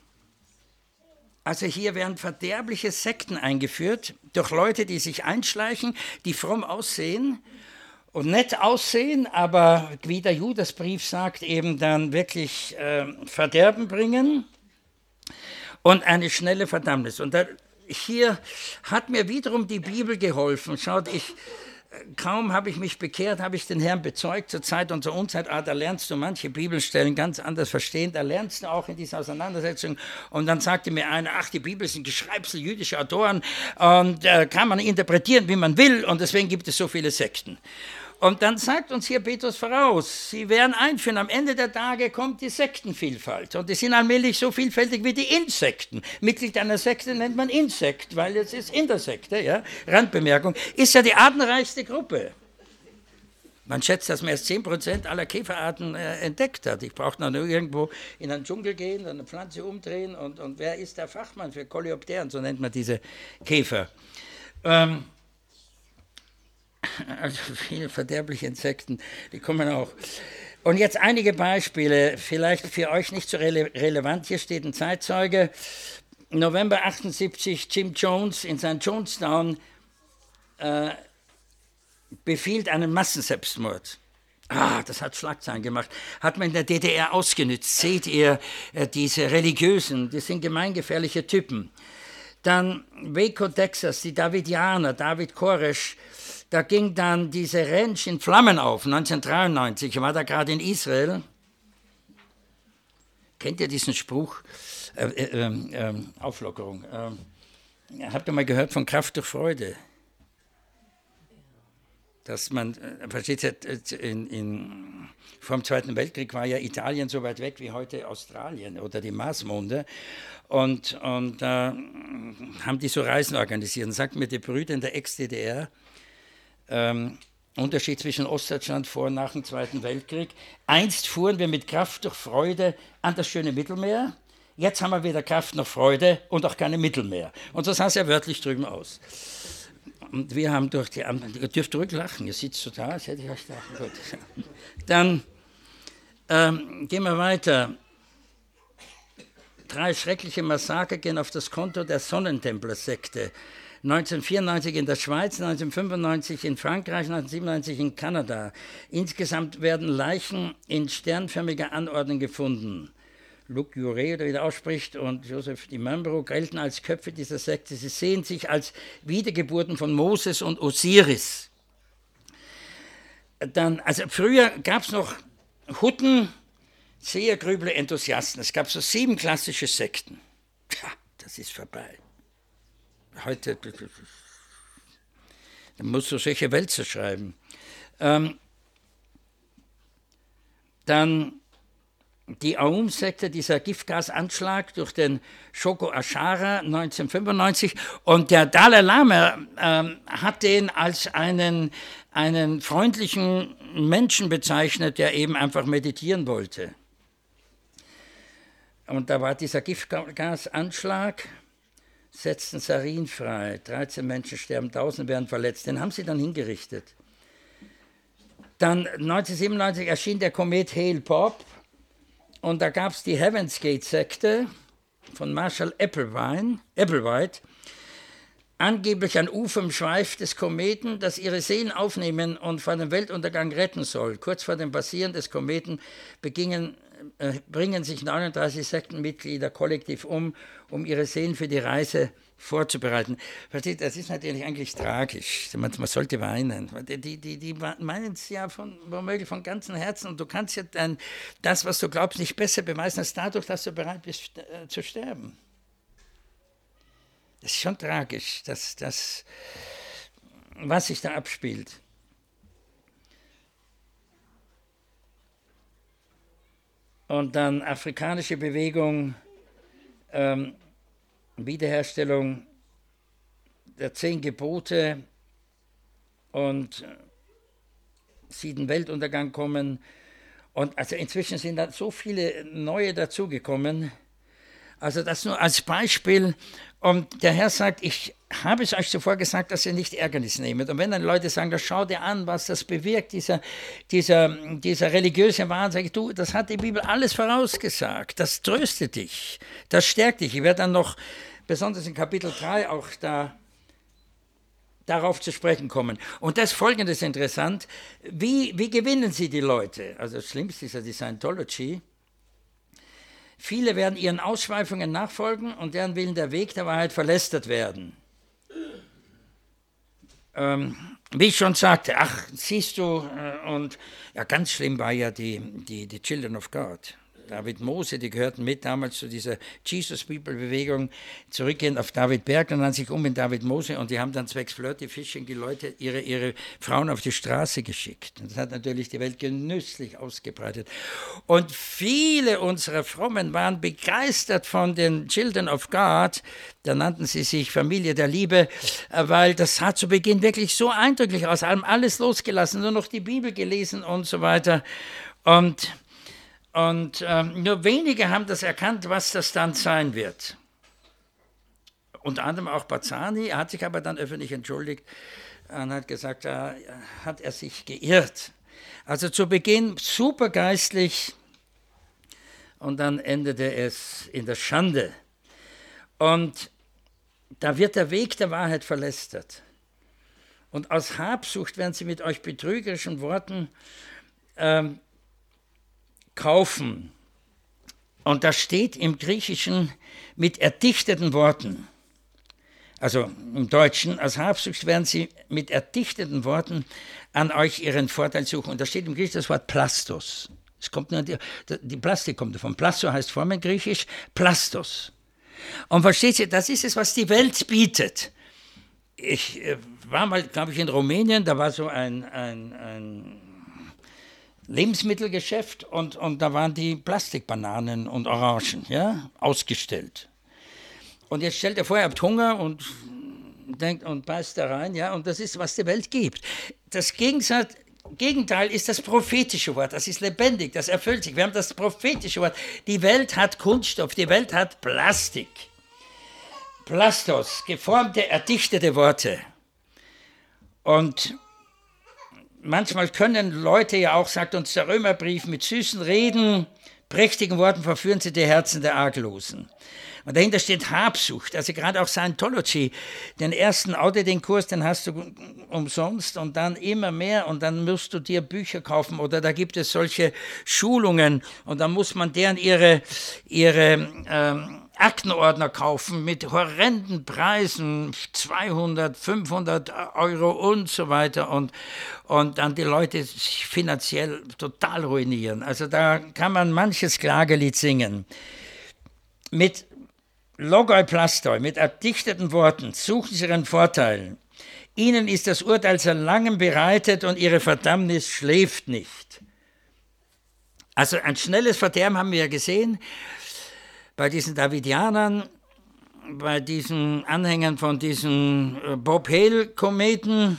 A: Also hier werden verderbliche Sekten eingeführt durch Leute, die sich einschleichen, die fromm aussehen und nett aussehen, aber wie der Judasbrief sagt, eben dann wirklich Verderben bringen. und eine schnelle Verdammnis. Und hier hat mir wiederum die Bibel geholfen. Schaut, kaum habe ich mich bekehrt, habe ich den Herrn bezeugt, zur Zeit und zur Unzeit. Da lernst du manche Bibelstellen ganz anders verstehen, da lernst du auch in dieser Auseinandersetzung. Und dann sagte mir einer, die Bibel ist ein Geschreibsel jüdischer Autoren und kann man interpretieren, wie man will, und deswegen gibt es so viele Sekten. Und dann sagt uns hier Petrus voraus, sie werden einführen, am Ende der Tage kommt die Sektenvielfalt. Und die sind allmählich so vielfältig wie die Insekten. Mitglied einer Sekte nennt man Insekt, weil es ist in der Sekte, ja? Randbemerkung, ist ja die artenreichste Gruppe. Man schätzt, dass man erst 10% aller Käferarten entdeckt hat. Ich brauche nur irgendwo in einen Dschungel gehen, eine Pflanze umdrehen und wer ist der Fachmann für Coleopteren, so nennt man diese Käfer. Also viele verderbliche Insekten, die kommen auch. Und jetzt einige Beispiele, vielleicht für euch nicht so relevant. Hier steht ein Zeitzeuge, November 78, Jim Jones in St. Johnstown befiehlt einen Massenselbstmord. Das hat Schlagzeilen gemacht. Hat man in der DDR ausgenützt. Seht ihr, diese Religiösen, die sind gemeingefährliche Typen. Dann Waco, Texas, die Davidianer, David Koresh. Da ging dann diese Ranch in Flammen auf, 1993. Ich war da gerade in Israel. Kennt ihr diesen Spruch? Auflockerung. Habt ihr mal gehört von Kraft durch Freude? Dass man, versteht ihr, vor dem Zweiten Weltkrieg war ja Italien so weit weg wie heute Australien oder die Marsmonde. Und haben die so Reisen organisiert. Und sagt mir die Brüder in der Ex-DDR, Unterschied zwischen Ostdeutschland vor und nach dem Zweiten Weltkrieg. Einst fuhren wir mit Kraft durch Freude an das schöne Mittelmeer. Jetzt haben wir weder Kraft noch Freude und auch keine Mittel mehr. Und so sah es ja wörtlich drüben aus. Und wir haben durch ihr dürft ruhig lachen, ihr sitzt so da, als hätte ich euch gedacht. Gut. Dann gehen wir weiter. 3 schreckliche Massaker gehen auf das Konto der Sonnentempler-Sekte. 1994 in der Schweiz, 1995 in Frankreich, 1997 in Kanada. Insgesamt werden Leichen in sternförmiger Anordnung gefunden. Luc Juré, oder wie der ausspricht, und Joseph Di Mambro gelten als Köpfe dieser Sekte. Sie sehen sich als Wiedergeburten von Moses und Osiris. Dann, also früher gab es noch Hutten, Sehergrübler, Enthusiasten. Es gab so 7 klassische Sekten. Das ist vorbei. Heute, da musst du solche Wälzer schreiben. Dann die Aum-Sekte, dieser Giftgasanschlag durch den Shoko Ashara 1995. Und der Dalai Lama hat den als einen freundlichen Menschen bezeichnet, der eben einfach meditieren wollte. Und da war dieser Giftgasanschlag, setzten Sarin frei, 13 Menschen sterben, 1000 werden verletzt. Den haben sie dann hingerichtet. Dann 1997 erschien der Komet Hale-Bopp und da gab es die Heaven's Gate-Sekte von Marshall Applewhite, angeblich ein Ufer im Schweif des Kometen, das ihre Seelen aufnehmen und vor dem Weltuntergang retten soll. Kurz vor dem Passieren des Kometen bringen sich 39 Sektenmitglieder kollektiv um ihre Seelen für die Reise vorzubereiten. Versteht, das ist natürlich eigentlich tragisch. Man sollte weinen. Die meinen es ja womöglich von ganzem Herzen und du kannst ja das, was du glaubst, nicht besser beweisen als dadurch, dass du bereit bist zu sterben. Das ist schon tragisch, was sich da abspielt. Und dann afrikanische Bewegung, Wiederherstellung der 10 Gebote und sieht den Weltuntergang kommen. Und also inzwischen sind da so viele neue dazugekommen. Also das nur als Beispiel. Und der Herr sagt, ich habe es euch zuvor gesagt, dass ihr nicht Ärgernis nehmt. Und wenn dann Leute sagen, das schau dir an, was das bewirkt, dieser religiöse Wahn, sage ich, du, das hat die Bibel alles vorausgesagt. Das tröstet dich, das stärkt dich. Ich werde dann noch, besonders in Kapitel 3, auch darauf zu sprechen kommen. Und das Folgende ist interessant. Wie gewinnen sie die Leute? Also das Schlimmste ist ja die Scientology. Viele werden ihren Ausschweifungen nachfolgen und deren Willen der Weg der Wahrheit verlästert werden. Wie ich schon sagte, ach, siehst du, und ja, ganz schlimm war ja die Children of God. David Mose, die gehörten mit damals zu dieser Jesus People Bewegung, zurückgehend auf David Berg und dann sich in David Mose, und die haben dann zwecks Flirty Fishing die Leute, ihre Frauen auf die Straße geschickt. Und das hat natürlich die Welt genüsslich ausgebreitet. Und viele unserer Frommen waren begeistert von den Children of God, da nannten sie sich Familie der Liebe, weil das sah zu Beginn wirklich so eindrücklich aus, haben alles losgelassen, nur noch die Bibel gelesen und so weiter. Und nur wenige haben das erkannt, was das dann sein wird. Unter anderem auch Bazzani, er hat sich aber dann öffentlich entschuldigt und hat gesagt, da hat er sich geirrt. Also zu Beginn super geistlich und dann endete es in der Schande. Und da wird der Weg der Wahrheit verlästert. Und aus Habsucht werden sie mit euch betrügerischen Worten kaufen. Und das steht im Griechischen mit erdichteten Worten. Also im Deutschen, aus Habsucht werden sie mit erdichteten Worten an euch ihren Vorteil suchen. Und da steht im Griechischen das Wort Plastos. Es kommt nur, die Plastik kommt davon. Plasto heißt Formen griechisch, Plastos. Und versteht ihr, das ist es, was die Welt bietet. Ich war mal, glaube ich, in Rumänien, da war so ein Lebensmittelgeschäft und da waren die Plastikbananen und Orangen, ja, ausgestellt. Und jetzt stellt er vor, ihr habt Hunger und denkt und beißt da rein, ja, und das ist, was die Welt gibt. Das Gegenteil ist das prophetische Wort, das ist lebendig, das erfüllt sich. Wir haben das prophetische Wort. Die Welt hat Kunststoff, die Welt hat Plastik. Plastos, geformte, erdichtete Worte. Und manchmal können Leute ja auch, sagt uns der Römerbrief, mit süßen Reden, prächtigen Worten verführen sie die Herzen der Arglosen. Und dahinter steht Habsucht, also gerade auch Scientology. Den ersten Auditing-Kurs, den hast du umsonst und dann immer mehr und dann musst du dir Bücher kaufen oder da gibt es solche Schulungen und dann muss man deren ihre Aktenordner kaufen mit horrenden Preisen, 200, 500 Euro und so weiter und dann die Leute sich finanziell total ruinieren. Also da kann man manches Klagelied singen. Mit Logoi Plastoi, mit erdichteten Worten, suchen sie ihren Vorteil. Ihnen ist das Urteil seit langem bereitet und ihre Verdammnis schläft nicht. Also ein schnelles Verderben haben wir ja gesehen bei diesen Davidianern, bei diesen Anhängern von diesen Bob Hale-Kometen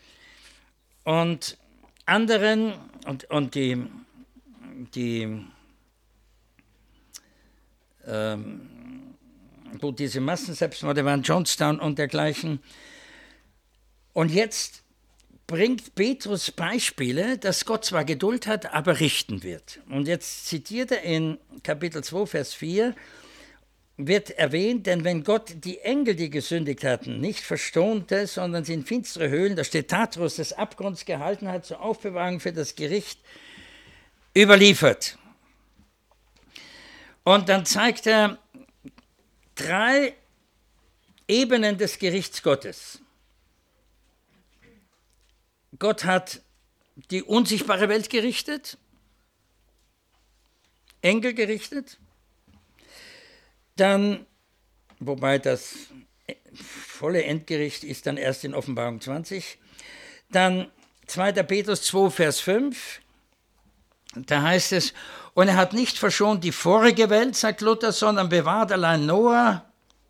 A: und anderen und diese Massenselbstmorde waren Johnstown und dergleichen. Und jetzt bringt Petrus Beispiele, dass Gott zwar Geduld hat, aber richten wird. Und jetzt zitiert er in Kapitel 2, Vers 4, wird erwähnt, denn wenn Gott die Engel, die gesündigt hatten, nicht verstohnte, sondern sie in finstere Höhlen, da steht Tartarus des Abgrunds gehalten hat, zur Aufbewahrung für das Gericht überliefert. Und dann zeigt er 3 Ebenen des Gerichts Gottes. Gott hat die unsichtbare Welt gerichtet, Engel gerichtet, dann, wobei das volle Endgericht ist dann erst in Offenbarung 20, dann 2. Petrus 2, Vers 5, da heißt es, und er hat nicht verschont die vorige Welt, sagt Luther, sondern bewahrt allein Noah,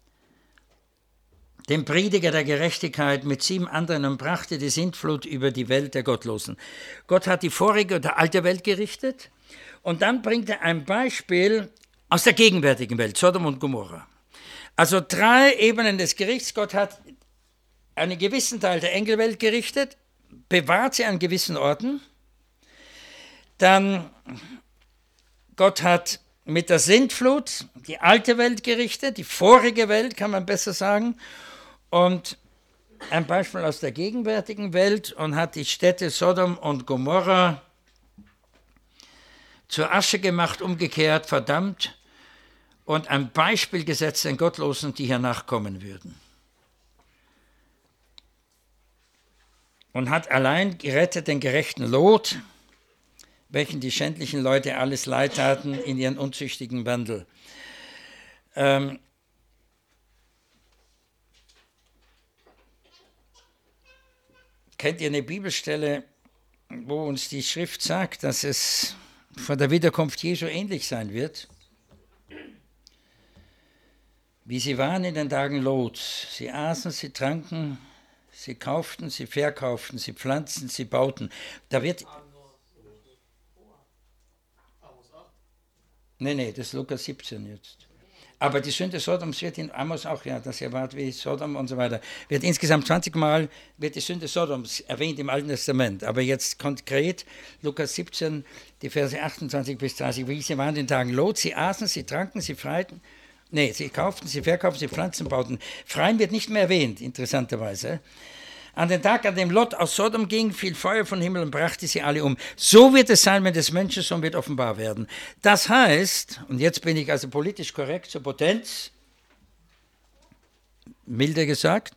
A: den Prediger der Gerechtigkeit, mit 7 anderen und brachte die Sintflut über die Welt der Gottlosen. Gott hat die vorige oder alte Welt gerichtet und dann bringt er ein Beispiel aus der gegenwärtigen Welt, Sodom und Gomorra. Also 3 Ebenen des Gerichts. Gott hat einen gewissen Teil der Engelwelt gerichtet, bewahrt sie an gewissen Orten. Dann Gott hat mit der Sintflut die alte Welt gerichtet, die vorige Welt, kann man besser sagen. Und ein Beispiel aus der gegenwärtigen Welt und hat die Städte Sodom und Gomorra zur Asche gemacht, umgekehrt, verdammt, und ein Beispiel gesetzt den Gottlosen, die hier nachkommen würden. Und hat allein gerettet den gerechten Lot, welchen die schändlichen Leute alles Leid taten in ihren unzüchtigen Wandel. Kennt ihr eine Bibelstelle, wo uns die Schrift sagt, dass es vor der Wiederkunft Jesu ähnlich sein wird? Wie sie waren in den Tagen Lots. Sie aßen, sie tranken, sie kauften, sie verkauften, sie pflanzten, sie bauten. Da wird... Nee, das ist Lukas 17 jetzt. Aber die Sünde Sodoms wird in Amos auch, ja, dass ihr wart wie Sodom und so weiter, wird insgesamt 20 Mal wird die Sünde Sodoms erwähnt im Alten Testament. Aber jetzt konkret, Lukas 17, die Verse 28 bis 30, wie sie waren in den Tagen Lot, sie aßen, sie tranken, sie freiten, sie kauften, sie verkauften, sie pflanzten, bauten. Freien wird nicht mehr erwähnt, interessanterweise. An den Tag, an dem Lot aus Sodom ging, fiel Feuer vom Himmel und brachte sie alle um. So wird es sein, wenn des Menschensohn wird offenbar werden. Das heißt, und jetzt bin ich also politisch korrekt zur Potenz, milde gesagt,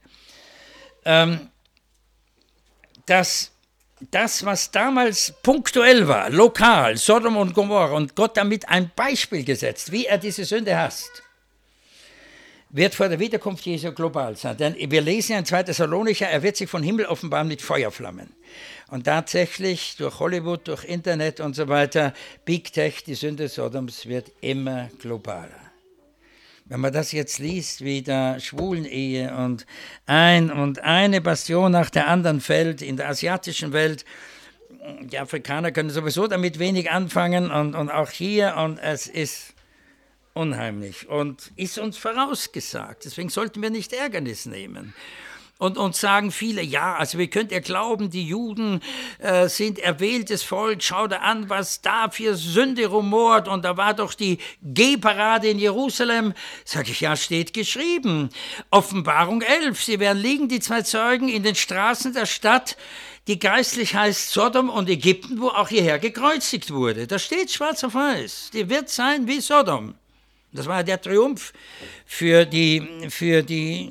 A: dass das, was damals punktuell war, lokal, Sodom und Gomorra, und Gott damit ein Beispiel gesetzt, wie er diese Sünde hasst, wird vor der Wiederkunft Jesu global sein. Denn wir lesen ja in 2. Thessalonicher, er wird sich von Himmel offenbaren mit Feuerflammen. Und tatsächlich durch Hollywood, durch Internet und so weiter, Big Tech, die Sünde Sodoms wird immer globaler. Wenn man das jetzt liest, wie der Schwulenehe und eine Bastion nach der anderen fällt in der asiatischen Welt, die Afrikaner können sowieso damit wenig anfangen und auch hier, und es ist unheimlich und ist uns vorausgesagt. Deswegen sollten wir nicht Ärgernis nehmen. Und uns sagen viele, ja, also wie könnt ihr glauben, die Juden sind erwähltes Volk, schau da an, was da für Sünde rumort, und da war doch die Gehparade in Jerusalem. Sag ich, ja, steht geschrieben. Offenbarung 11, sie werden liegen, die zwei Zeugen, in den Straßen der Stadt, die geistlich heißt Sodom und Ägypten, wo auch hierher gekreuzigt wurde. Da steht schwarz auf weiß, die wird sein wie Sodom. Das war der Triumph für die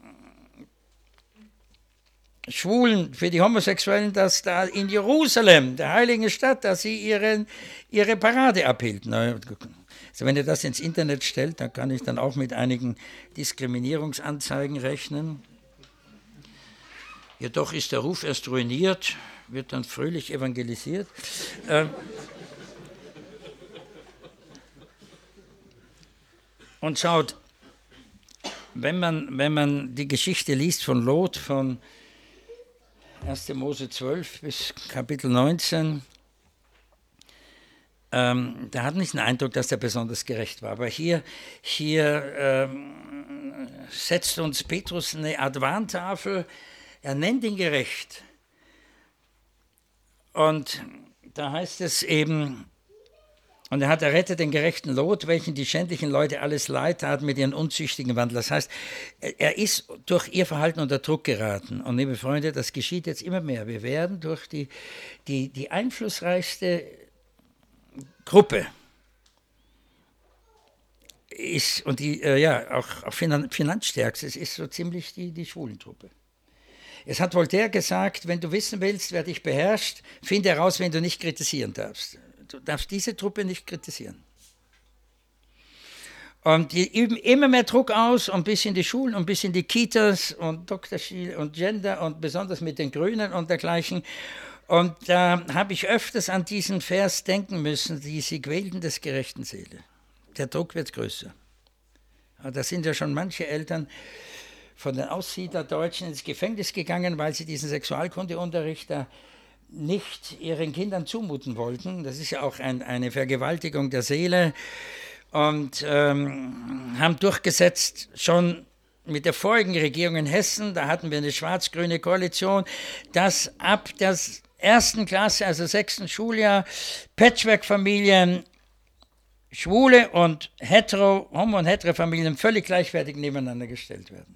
A: Schwulen, für die Homosexuellen, dass da in Jerusalem, der heiligen Stadt, dass sie ihre Parade abhielten. Also wenn ihr das ins Internet stellt, dann kann ich dann auch mit einigen Diskriminierungsanzeigen rechnen. Jedoch ist der Ruf erst ruiniert, wird dann fröhlich evangelisiert. Und schaut, wenn man die Geschichte liest von Lot, von 1. Mose 12 bis Kapitel 19, da hat man nicht den Eindruck, dass er besonders gerecht war. Aber hier setzt uns Petrus eine Art Warntafel, er nennt ihn gerecht. Und da heißt es eben, und er hat errettet den gerechten Lot, welchen die schändlichen Leute alles Leid taten mit ihren unzüchtigen Wandel. Das heißt, er ist durch ihr Verhalten unter Druck geraten. Und liebe Freunde, das geschieht jetzt immer mehr. Wir werden durch die einflussreichste Gruppe ist, und die auch finanzstärkste, es ist so ziemlich die Schwulentruppe. Es hat Voltaire gesagt, wenn du wissen willst, wer dich beherrscht, finde heraus, wen du nicht kritisieren darfst. Du darfst diese Truppe nicht kritisieren. Und die üben immer mehr Druck aus, und bis in die Schulen und bis in die Kitas und Doktorschule und Gender und besonders mit den Grünen und dergleichen. Und da habe ich öfters an diesen Vers denken müssen, die sie quälten des gerechten Seele. Der Druck wird größer. Aber da sind ja schon manche Eltern von den Aussiedlerdeutschen ins Gefängnis gegangen, weil sie diesen Sexualkundeunterricht da nicht ihren Kindern zumuten wollten. Das ist ja auch eine Vergewaltigung der Seele. Und haben durchgesetzt, schon mit der vorigen Regierung in Hessen, da hatten wir eine schwarz-grüne Koalition, dass ab der 1. Klasse, also 6. Schuljahr, Patchwork-Familien, Schwule und Homo- und Hetero-Familien völlig gleichwertig nebeneinander gestellt werden.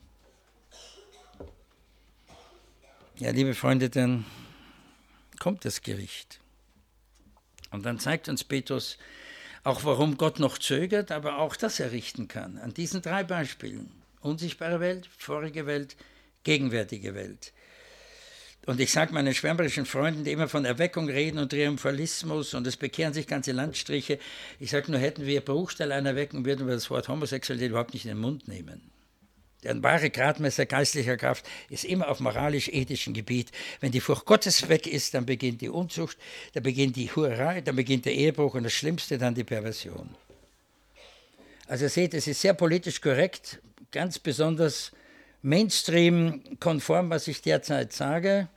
A: Ja, liebe Freunde, dann kommt das Gericht. Und dann zeigt uns Petrus auch warum Gott noch zögert, aber auch das er richten kann. An diesen 3 Beispielen. Unsichtbare Welt, vorige Welt, gegenwärtige Welt. Und ich sage meinen schwärmerischen Freunden, die immer von Erweckung reden und Triumphalismus und es bekehren sich ganze Landstriche, ich sage nur, hätten wir Bruchteil einer Erweckung, würden wir das Wort Homosexualität überhaupt nicht in den Mund nehmen. Der wahre Gradmesser geistlicher Kraft ist immer auf moralisch-ethischem Gebiet. Wenn die Furcht Gottes weg ist, dann beginnt die Unzucht, dann beginnt die Hurerei, dann beginnt der Ehebruch und das Schlimmste dann die Perversion. Also seht, es ist sehr politisch korrekt, ganz besonders Mainstream-konform, was ich derzeit sage.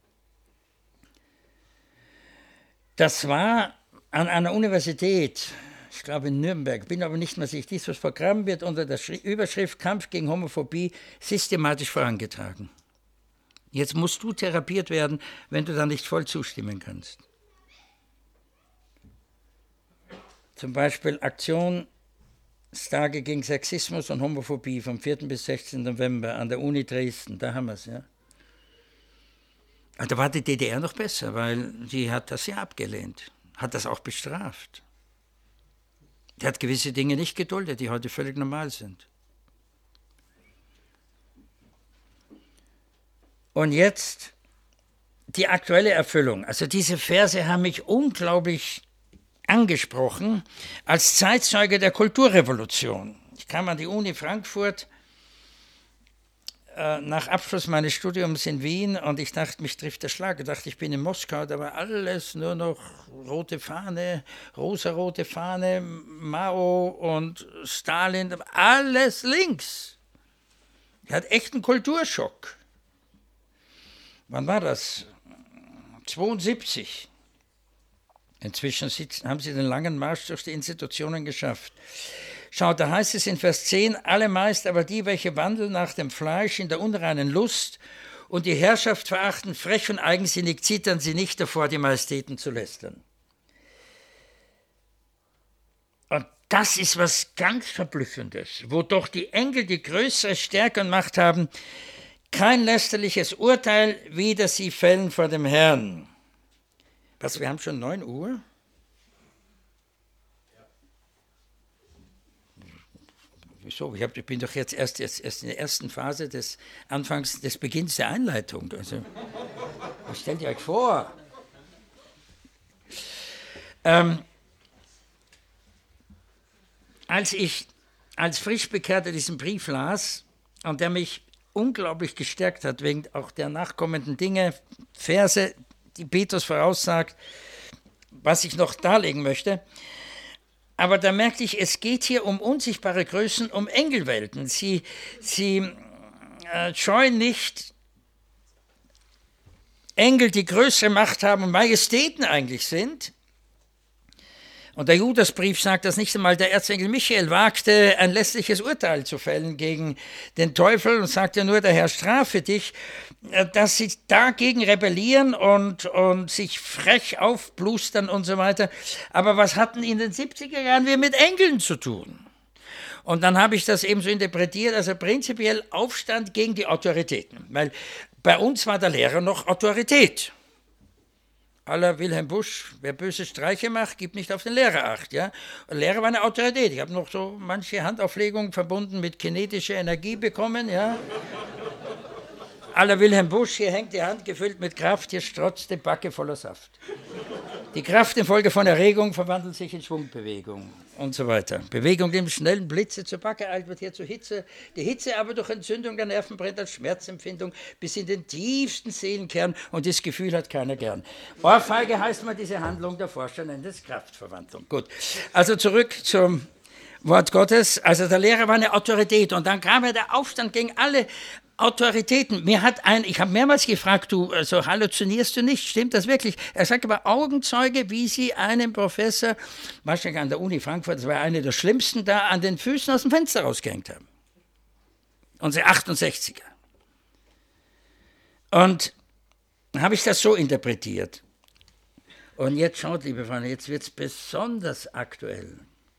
A: Das war an einer Universität, ich glaube in Nürnberg, bin aber nicht mehr sicher, dieses Programm wird unter der Überschrift Kampf gegen Homophobie systematisch vorangetragen. Jetzt musst du therapiert werden, wenn du da nicht voll zustimmen kannst. Zum Beispiel Aktionstage gegen Sexismus und Homophobie vom 4. bis 16. November an der Uni Dresden, da haben wir es, ja. Da war die DDR noch besser, weil die hat das ja abgelehnt, hat das auch bestraft. Die hat gewisse Dinge nicht geduldet, die heute völlig normal sind. Und jetzt die aktuelle Erfüllung. Also diese Verse haben mich unglaublich angesprochen als Zeitzeuge der Kulturrevolution. Ich kam an die Uni Frankfurt nach Abschluss meines Studiums in Wien und ich dachte, mich trifft der Schlag. Ich dachte, ich bin in Moskau, da war alles nur noch rote Fahne, rosarote Fahne, Mao und Stalin, alles links. Ich hatte echt einen Kulturschock. Wann war das? 72. Inzwischen haben sie den langen Marsch durch die Institutionen geschafft. Schaut, da heißt es in Vers 10, alle meist aber die, welche wandeln nach dem Fleisch in der unreinen Lust und die Herrschaft verachten, frech und eigensinnig, zittern sie nicht davor, die Majestäten zu lästern. Und das ist was ganz Verblüffendes, wo doch die Engel die größere Stärke und Macht haben, kein lästerliches Urteil wider sie fällen vor dem Herrn. Was, wir haben schon 9 Uhr? Wieso? Ich bin doch jetzt erst in der ersten Phase des Beginns der Einleitung. Also, was stellt ihr euch vor? Als ich als Frischbekehrter diesen Brief las und der mich unglaublich gestärkt hat, wegen auch der nachkommenden Dinge, Verse, die Petrus voraussagt, was ich noch darlegen möchte. Aber da merkte ich, es geht hier um unsichtbare Größen, um Engelwelten. Sie scheuen nicht Engel, die größere Macht haben und Majestäten eigentlich sind. Und der Judasbrief sagt, dass nicht einmal der Erzengel Michael wagte, ein lästerliches Urteil zu fällen gegen den Teufel und sagte nur, der Herr strafe dich, dass sie dagegen rebellieren und sich frech aufblustern und so weiter. Aber was hatten in den 70er Jahren wir mit Engeln zu tun? Und dann habe ich das eben so interpretiert, also prinzipiell Aufstand gegen die Autoritäten. Weil bei uns war der Lehrer noch Autorität. À la Wilhelm Busch, wer böse Streiche macht, gibt nicht auf den Lehrer acht. Ja? Und Lehrer war eine Autorität. Ich habe noch so manche Handauflegungen verbunden mit kinetischer Energie bekommen. Ja? À la Wilhelm Busch, hier hängt die Hand gefüllt mit Kraft, hier strotzt die Backe voller Saft. Die Kraft infolge von Erregung verwandelt sich in Schwungbewegung und so weiter. Bewegung dem schnellen Blitze zur Backe eilt, wird hier zur Hitze. Die Hitze aber durch Entzündung der Nerven brennt als Schmerzempfindung bis in den tiefsten Seelenkern und das Gefühl hat keiner gern. Ohrfeige heißt mal diese Handlung, der Forscher nennt es Kraftverwandlung. Gut, also zurück zum Wort Gottes. Also der Lehrer war eine Autorität und dann kam ja der Aufstand gegen alle Autoritäten. Ich habe mehrmals gefragt, du, also halluzinierst du nicht? Stimmt das wirklich? Er sagt aber Augenzeuge, wie sie einem Professor, wahrscheinlich an der Uni Frankfurt, das war einer der schlimmsten, da an den Füßen aus dem Fenster rausgehängt haben. Unsere 68er. Und habe ich das so interpretiert. Und jetzt schaut, liebe Freunde, jetzt wird es besonders aktuell.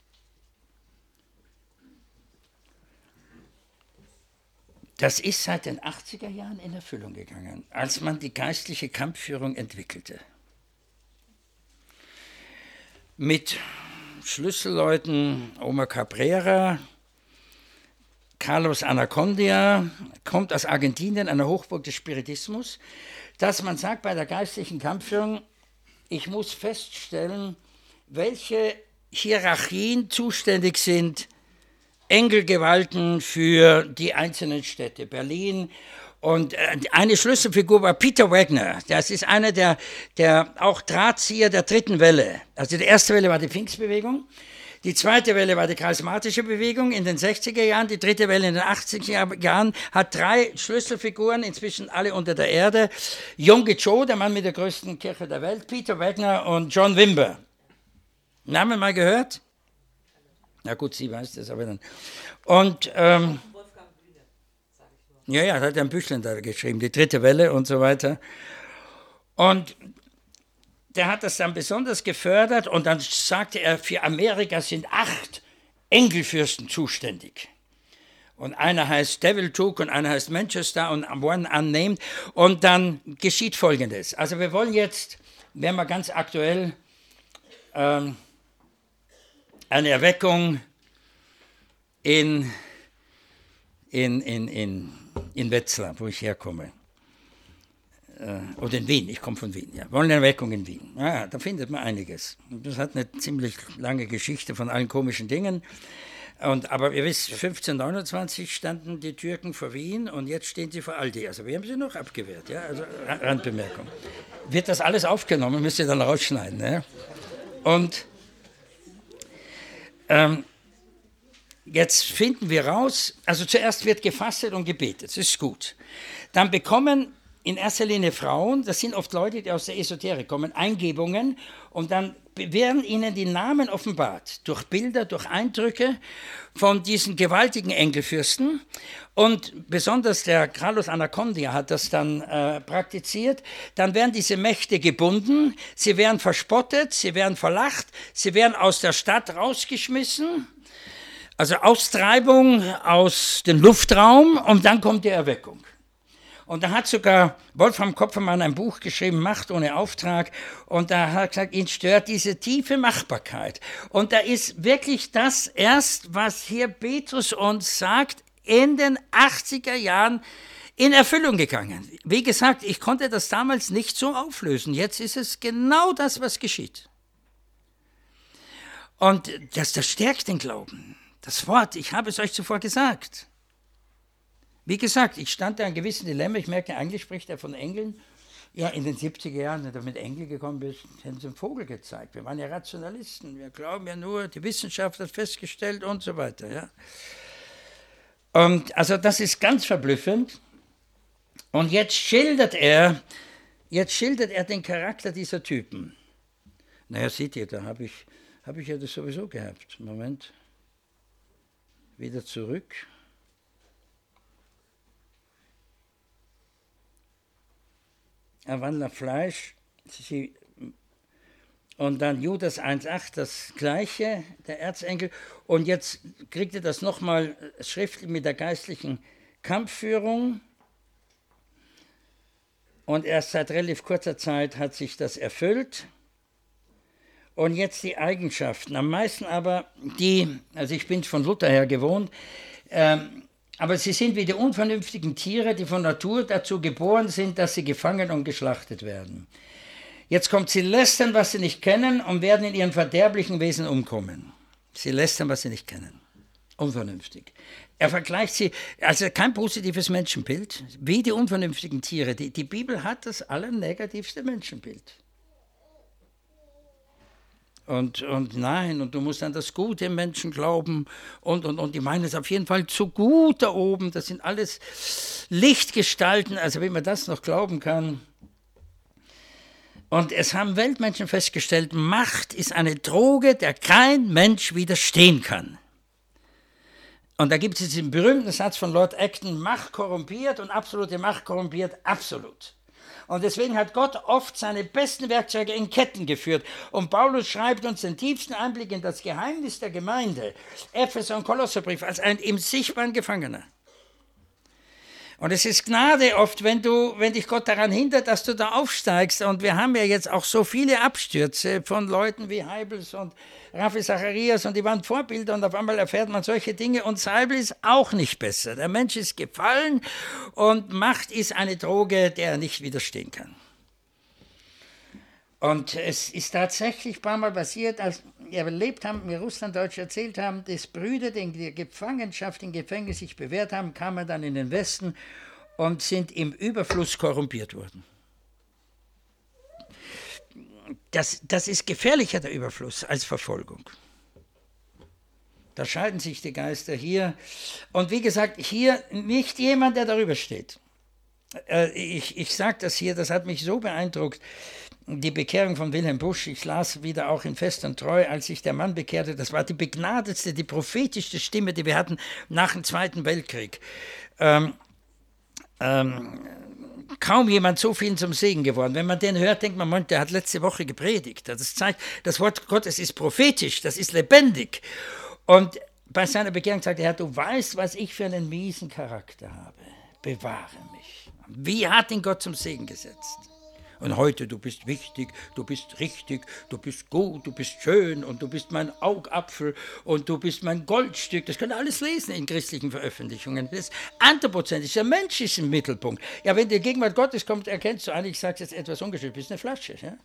A: Das ist seit den 80er Jahren in Erfüllung gegangen, als man die geistliche Kampfführung entwickelte. Mit Schlüsselleuten, Omar Cabrera, Carlos Anacondia, kommt aus Argentinien, einer Hochburg des Spiritismus, dass man sagt bei der geistlichen Kampfführung, ich muss feststellen, welche Hierarchien zuständig sind, Engelgewalten für die einzelnen Städte, Berlin. Und eine Schlüsselfigur war Peter Wagner. Das ist einer der auch Drahtzieher der dritten Welle. Also die erste Welle war die Pfingstbewegung, die zweite Welle war die charismatische Bewegung in den 60er Jahren, die dritte Welle in den 80er Jahren, hat 3 Schlüsselfiguren, inzwischen alle unter der Erde. Yonggi Cho, der Mann mit der größten Kirche der Welt, Peter Wagner und John Wimber. Namen mal gehört? Na gut, sie weiß das, aber dann. Und ja, hat ein Büchlein da geschrieben, die dritte Welle und so weiter. Und der hat das dann besonders gefördert und dann sagte er, für Amerika sind 8 Engelfürsten zuständig. Und einer heißt Devil Took und einer heißt Manchester und One Unnamed. Und dann geschieht Folgendes. Also wir wollen jetzt, wenn wir ganz aktuell, eine Erweckung in Wetzlar, wo ich herkomme. Oder in Wien, ich komme von Wien. Ja. Wir wollen eine Erweckung in Wien. Ja, da findet man einiges. Das hat eine ziemlich lange Geschichte von allen komischen Dingen. Aber ihr wisst, 1529 standen die Türken vor Wien und jetzt stehen sie vor Aldi. Also wir haben sie noch abgewehrt. Ja? Also Randbemerkung. Wird das alles aufgenommen, müsst ihr dann rausschneiden. Ja? Und jetzt finden wir raus, also zuerst wird gefastet und gebetet, das ist gut. Dann bekommen in erster Linie Frauen, das sind oft Leute, die aus der Esoterik kommen, Eingebungen und dann werden ihnen die Namen offenbart, durch Bilder, durch Eindrücke von diesen gewaltigen Engelfürsten. Und besonders der Carlos Anacondia hat das dann praktiziert. Dann werden diese Mächte gebunden, sie werden verspottet, sie werden verlacht, sie werden aus der Stadt rausgeschmissen. Also Austreibung aus dem Luftraum und dann kommt die Erweckung. Und da hat sogar Wolfram Kopfermann ein Buch geschrieben, Macht ohne Auftrag, und da hat er gesagt, ihn stört diese tiefe Machbarkeit. Und da ist wirklich das erst, was hier Petrus uns sagt, in den 80er Jahren in Erfüllung gegangen. Wie gesagt, ich konnte das damals nicht so auflösen. Jetzt ist es genau das, was geschieht. Und das stärkt den Glauben. Das Wort, ich habe es euch zuvor gesagt. Wie gesagt, ich stand da in einem gewissen Dilemma, ich merkte, eigentlich spricht er von Engeln. Ja, in den 70er Jahren, wenn du mit Engeln gekommen bist, hätten sie einen Vogel gezeigt. Wir waren ja Rationalisten, wir glauben ja nur, die Wissenschaft hat festgestellt und so weiter. Ja. Und also das ist ganz verblüffend. Und jetzt schildert er den Charakter dieser Typen. Naja, seht ihr, da habe ich ja das sowieso gehabt. Moment. Wieder zurück. Er wandelt Fleisch. Und dann Judas 1,8, das Gleiche, der Erzengel. Und jetzt kriegt er das nochmal schriftlich mit der geistlichen Kampfführung. Und erst seit relativ kurzer Zeit hat sich das erfüllt. Und jetzt die Eigenschaften. Am meisten aber also ich bin von Luther her gewohnt, aber sie sind wie die unvernünftigen Tiere, die von Natur dazu geboren sind, dass sie gefangen und geschlachtet werden. Jetzt kommt, sie lästern, was sie nicht kennen und werden in ihren verderblichen Wesen umkommen. Sie lästern, was sie nicht kennen. Unvernünftig. Er vergleicht sie, also kein positives Menschenbild, wie die unvernünftigen Tiere. Die Bibel hat das allernegativste Menschenbild. Und nein, und du musst an das Gute im Menschen glauben und die meinen es auf jeden Fall zu gut da oben, das sind alles Lichtgestalten, also wie man das noch glauben kann. Und es haben Weltmenschen festgestellt, Macht ist eine Droge, der kein Mensch widerstehen kann. Und da gibt es diesen berühmten Satz von Lord Acton, Macht korrumpiert und absolute Macht korrumpiert absolut. Und deswegen hat Gott oft seine besten Werkzeuge in Ketten geführt. Und Paulus schreibt uns den tiefsten Einblick in das Geheimnis der Gemeinde, Epheser- und Kolosserbrief, als ein im sichtbaren Gefangener. Und es ist Gnade oft, wenn dich Gott daran hindert, dass du da aufsteigst. Und wir haben ja jetzt auch so viele Abstürze von Leuten wie Heibels und Raffi Zacharias und die waren Vorbilder und auf einmal erfährt man solche Dinge und Seibel ist auch nicht besser. Der Mensch ist gefallen und Macht ist eine Droge, der er nicht widerstehen kann. Und es ist tatsächlich ein paar Mal passiert, als wir erlebt haben, mir Russlanddeutsche erzählt haben, dass Brüder, die in der Gefangenschaft, im Gefängnis sich bewährt haben, kamen dann in den Westen und sind im Überfluss korrumpiert worden. Das ist gefährlicher, der Überfluss, als Verfolgung. Da scheiden sich die Geister hier. Und wie gesagt, hier nicht jemand, der darüber steht. Ich sage das hier, das hat mich so beeindruckt. Die Bekehrung von Wilhelm Busch, ich las wieder auch in Fest und Treu, als sich der Mann bekehrte, das war die begnadetste, die prophetischste Stimme, die wir hatten nach dem Zweiten Weltkrieg. Kaum jemand so viel zum Segen geworden. Wenn man den hört, denkt man, der hat letzte Woche gepredigt. Das zeigt, das Wort Gottes ist prophetisch, das ist lebendig. Und bei seiner Bekehrung sagte er, du weißt, was ich für einen miesen Charakter habe. Bewahre mich. Wie hat ihn Gott zum Segen gesetzt? Und heute, du bist wichtig, du bist richtig, du bist gut, du bist schön und du bist mein Augapfel und du bist mein Goldstück. Das könnt ihr alles lesen in christlichen Veröffentlichungen. Das ist anthropozentrisch, der Mensch ist im Mittelpunkt. Ja, wenn die Gegenwart Gottes kommt, erkennst du eigentlich, ich sage es jetzt etwas ungeschickt, du bist eine Flasche. Ja?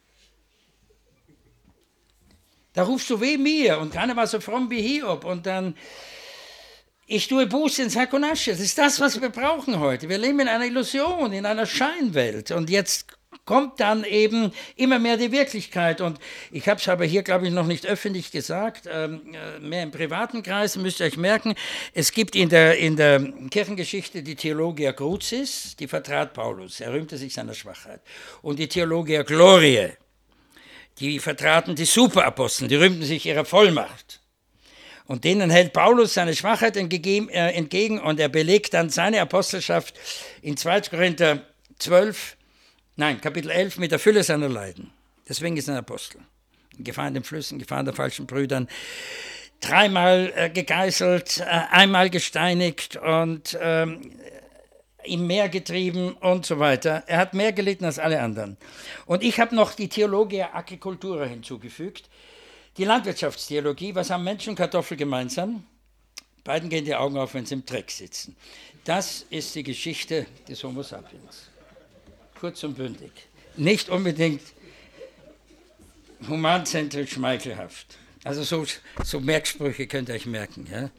A: Da rufst du weh mir und keiner war so fromm wie Hiob und dann... Ich tue Buße in Sack und Asche. Das ist das, was wir brauchen heute. Wir leben in einer Illusion, in einer Scheinwelt. Und jetzt kommt dann eben immer mehr die Wirklichkeit. Und ich habe es aber hier, glaube ich, noch nicht öffentlich gesagt, mehr im privaten Kreis, müsst ihr euch merken. Es gibt in der Kirchengeschichte die Theologia Crucis, die vertrat Paulus. Er rühmte sich seiner Schwachheit. Und die Theologia Gloriae, die vertraten die Superapostel, die rühmten sich ihrer Vollmacht. Und denen hält Paulus seine Schwachheit entgegen und er belegt dann seine Apostelschaft in 2. Korinther Kapitel 11 mit der Fülle seiner Leiden. Deswegen ist er ein Apostel. In Gefahr in den Flüssen, Gefahr der falschen Brüdern, 3-mal gegeißelt, einmal gesteinigt und im Meer getrieben und so weiter. Er hat mehr gelitten als alle anderen. Und ich habe noch die Theologia Agricultura hinzugefügt. Die Landwirtschaftstheologie, was haben Mensch und Kartoffel gemeinsam? Beiden gehen die Augen auf, wenn sie im Dreck sitzen. Das ist die Geschichte des Homo sapiens. Kurz und bündig. Nicht unbedingt humanzentrisch schmeichelhaft. Also so Merksprüche könnt ihr euch merken, ja?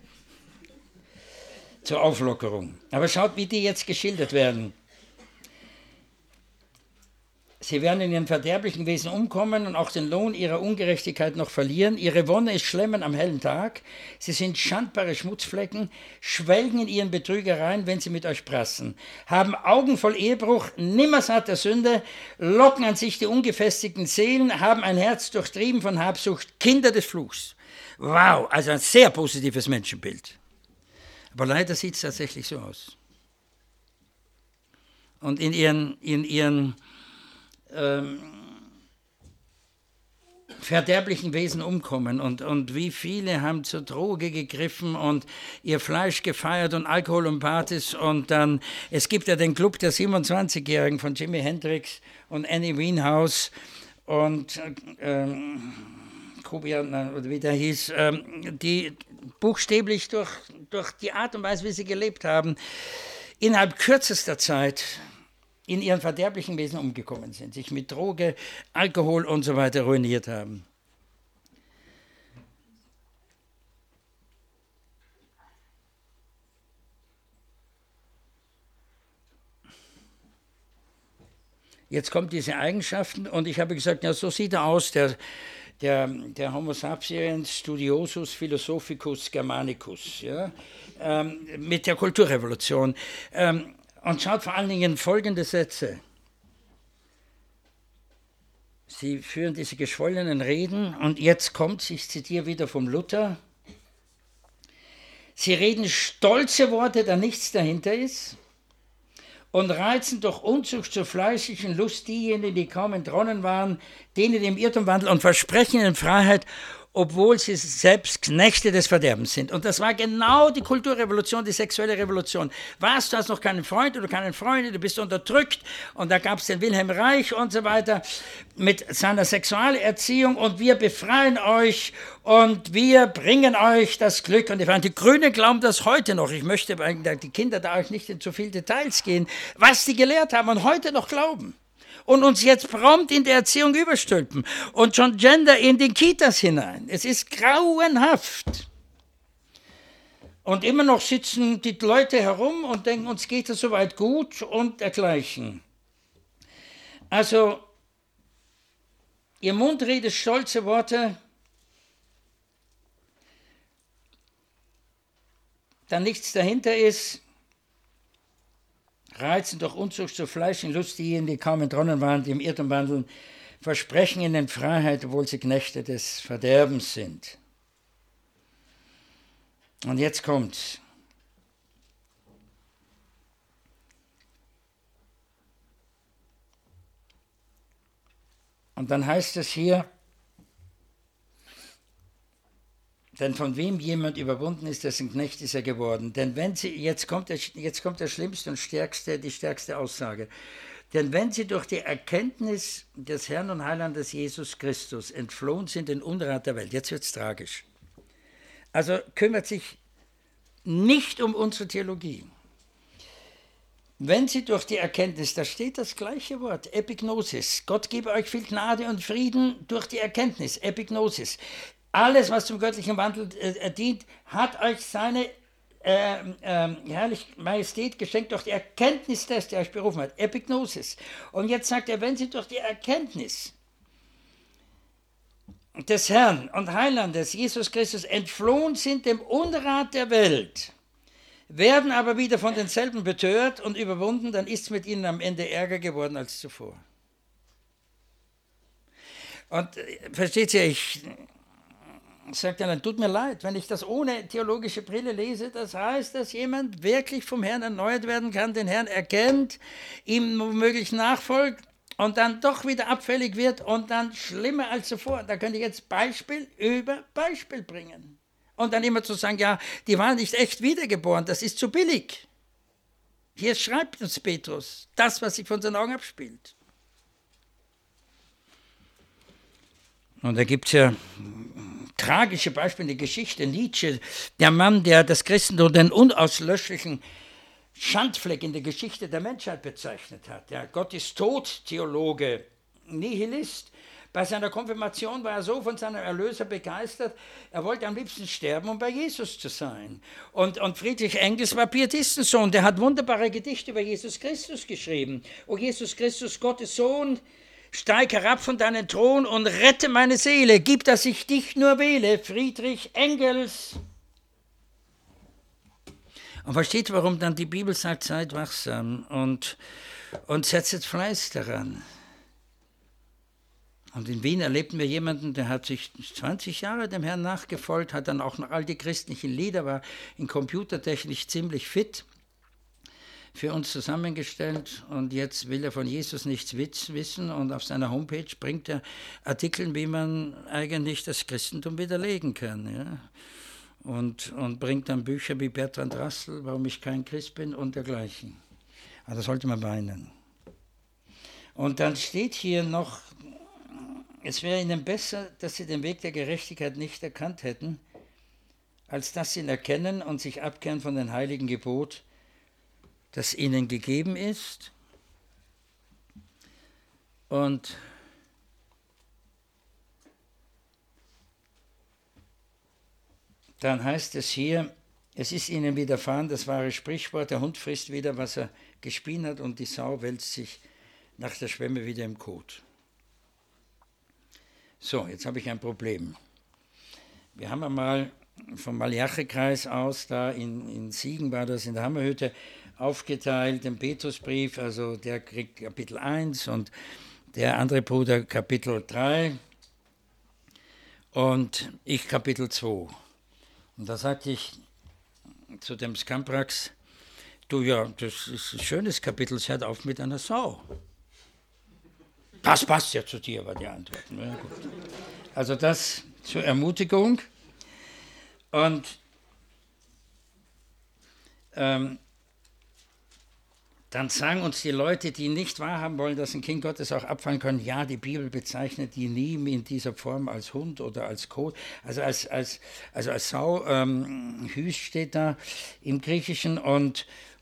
A: Zur Auflockerung. Aber schaut, wie die jetzt geschildert werden. Sie werden in ihren verderblichen Wesen umkommen und auch den Lohn ihrer Ungerechtigkeit noch verlieren. Ihre Wonne ist Schlemmen am hellen Tag. Sie sind schandbare Schmutzflecken, schwelgen in ihren Betrügereien, wenn sie mit euch prassen. Haben Augen voll Ehebruch, nimmersatt der Sünde, locken an sich die ungefestigten Seelen, haben ein Herz durchtrieben von Habsucht, Kinder des Fluchs. Wow, also ein sehr positives Menschenbild. Aber leider sieht es tatsächlich so aus. Und in ihren verderblichen Wesen umkommen und wie viele haben zur Droge gegriffen und ihr Fleisch gefeiert und Alkohol und Partys und dann, es gibt ja den Club der 27-Jährigen von Jimi Hendrix und Annie Wienhouse und Kubian, oder wie der hieß, die buchstäblich durch die Art und Weise, wie sie gelebt haben, innerhalb kürzester Zeit in ihren verderblichen Wesen umgekommen sind, sich mit Droge, Alkohol und so weiter ruiniert haben. Jetzt kommen diese Eigenschaften und ich habe gesagt, ja, so sieht er aus, der Homo sapiens studiosus philosophicus germanicus, ja, mit der Kulturrevolution. Und schaut vor allen Dingen folgende Sätze. Sie führen diese geschwollenen Reden und jetzt kommt, ich zitiere wieder vom Luther, sie reden stolze Worte, da nichts dahinter ist und reizen durch Unzucht zur fleischlichen Lust diejenigen, die kaum entronnen waren, denen im Irrtum wandeln und versprechen ihnen Freiheit obwohl sie selbst Knechte des Verderbens sind. Und das war genau die Kulturrevolution, die sexuelle Revolution. Was, du hast noch keinen Freund oder keine Freundin, du bist unterdrückt. Und da gab es den Wilhelm Reich und so weiter mit seiner Sexualerziehung und wir befreien euch und wir bringen euch das Glück. Und die Grünen glauben das heute noch. Ich möchte die Kinder da euch nicht in zu viele Details gehen, was die gelehrt haben und heute noch glauben. Und uns jetzt prompt in der Erziehung überstülpen und schon Gender in den Kitas hinein. Es ist grauenhaft. Und immer noch sitzen die Leute herum und denken, uns geht es soweit gut und dergleichen. Also, ihr Mund redet stolze Worte, da nichts dahinter ist, reizen durch Unzucht zu Fleisch und Lust diejenigen, die kaum entronnen waren, die im Irrtum wandeln, versprechen ihnen Freiheit, obwohl sie Knechte des Verderbens sind. Und jetzt kommt's. Und dann heißt es hier, denn von wem jemand überwunden ist, dessen Knecht ist er geworden. Denn wenn sie, jetzt kommt der schlimmste und die stärkste Aussage. Denn wenn sie durch die Erkenntnis des Herrn und Heilandes Jesus Christus entflohen sind in Unrat der Welt, jetzt wird es tragisch. Also kümmert sich nicht um unsere Theologie. Wenn sie durch die Erkenntnis, da steht das gleiche Wort, Epignosis, Gott gebe euch viel Gnade und Frieden durch die Erkenntnis, Epignosis. Alles, was zum göttlichen Wandel dient, hat euch seine herrliche Majestät geschenkt durch die Erkenntnis des, der euch berufen hat, Epignosis. Und jetzt sagt er, wenn sie durch die Erkenntnis des Herrn und Heilandes, Jesus Christus, entflohen sind dem Unrat der Welt, werden aber wieder von denselben betört und überwunden, dann ist es mit ihnen am Ende ärger geworden als zuvor. Und versteht ihr, ich sagt er dann, tut mir leid, wenn ich das ohne theologische Brille lese, das heißt, dass jemand wirklich vom Herrn erneuert werden kann, den Herrn erkennt, ihm womöglich nachfolgt und dann doch wieder abfällig wird und dann schlimmer als zuvor. Da könnte ich jetzt Beispiel über Beispiel bringen. Und dann immer zu sagen, ja, die waren nicht echt wiedergeboren, das ist zu billig. Hier schreibt uns Petrus, das, was sich von seinen Augen abspielt. Und da gibt es ja tragische Beispiele in der Geschichte. Nietzsche, der Mann, der das Christentum den unauslöschlichen Schandfleck in der Geschichte der Menschheit bezeichnet hat. Der Gott ist tot, Theologe, Nihilist. Bei seiner Konfirmation war er so von seinem Erlöser begeistert, er wollte am liebsten sterben, um bei Jesus zu sein. Und Friedrich Engels war Pietistensohn, der hat wunderbare Gedichte über Jesus Christus geschrieben. O Jesus Christus, Gottes Sohn, steig herab von deinem Thron und rette meine Seele, gib, dass ich dich nur wähle. Friedrich Engels. Und versteht, warum dann die Bibel sagt, seid wachsam und setzt Fleiß daran. Und in Wien erlebten wir jemanden, der hat sich 20 Jahre dem Herrn nachgefolgt, hat dann auch noch all die christlichen Lieder, war in computertechnisch ziemlich fit, für uns zusammengestellt und jetzt will er von Jesus nichts wissen und auf seiner Homepage bringt er Artikel, wie man eigentlich das Christentum widerlegen kann. Ja? Und bringt dann Bücher wie Bertrand Russell, Warum ich kein Christ bin und dergleichen. Also sollte man weinen. Und dann steht hier noch, es wäre ihnen besser, dass sie den Weg der Gerechtigkeit nicht erkannt hätten, als dass sie ihn erkennen und sich abkehren von dem heiligen Gebot, das ihnen gegeben ist. Und dann heißt es hier, es ist ihnen widerfahren, das wahre Sprichwort, der Hund frisst wieder, was er gespien hat, und die Sau wälzt sich nach der Schwemme wieder im Kot. So, jetzt habe ich ein Problem. Wir haben einmal vom Malachi-Kreis aus, da in Siegen war das, in der Hammerhütte, aufgeteilt, den Petrusbrief, also der kriegt Kapitel 1 und der andere Bruder Kapitel 3 und ich Kapitel 2. Und da sagte ich zu dem Skamprax, du, ja, das ist ein schönes Kapitel, es hört auf mit einer Sau. Das passt ja zu dir, war die Antwort. Ja, gut. Also das zur Ermutigung. Und dann sagen uns die Leute, die nicht wahrhaben wollen, dass ein Kind Gottes auch abfallen können, ja, die Bibel bezeichnet die nie in dieser Form als Hund oder als Kot, also als Sau, Hüs steht da im Griechischen und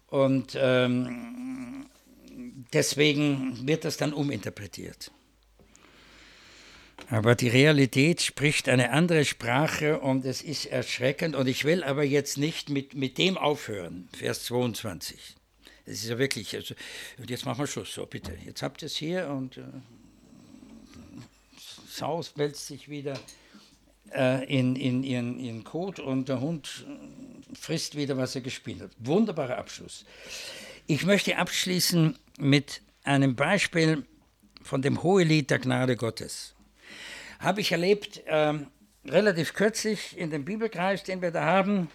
A: deswegen wird das dann uminterpretiert. Aber die Realität spricht eine andere Sprache und es ist erschreckend und ich will aber jetzt nicht mit dem aufhören, Vers 22. Das ist ja wirklich, also, und jetzt machen wir Schluss, so bitte. Jetzt habt ihr es hier und Sau wälzt sich wieder in ihren Kot und der Hund frisst wieder, was er gespielt hat. Wunderbarer Abschluss. Ich möchte abschließen mit einem Beispiel von dem Hohelied der Gnade Gottes. Habe ich erlebt, relativ kürzlich in dem Bibelkreis, den wir da haben.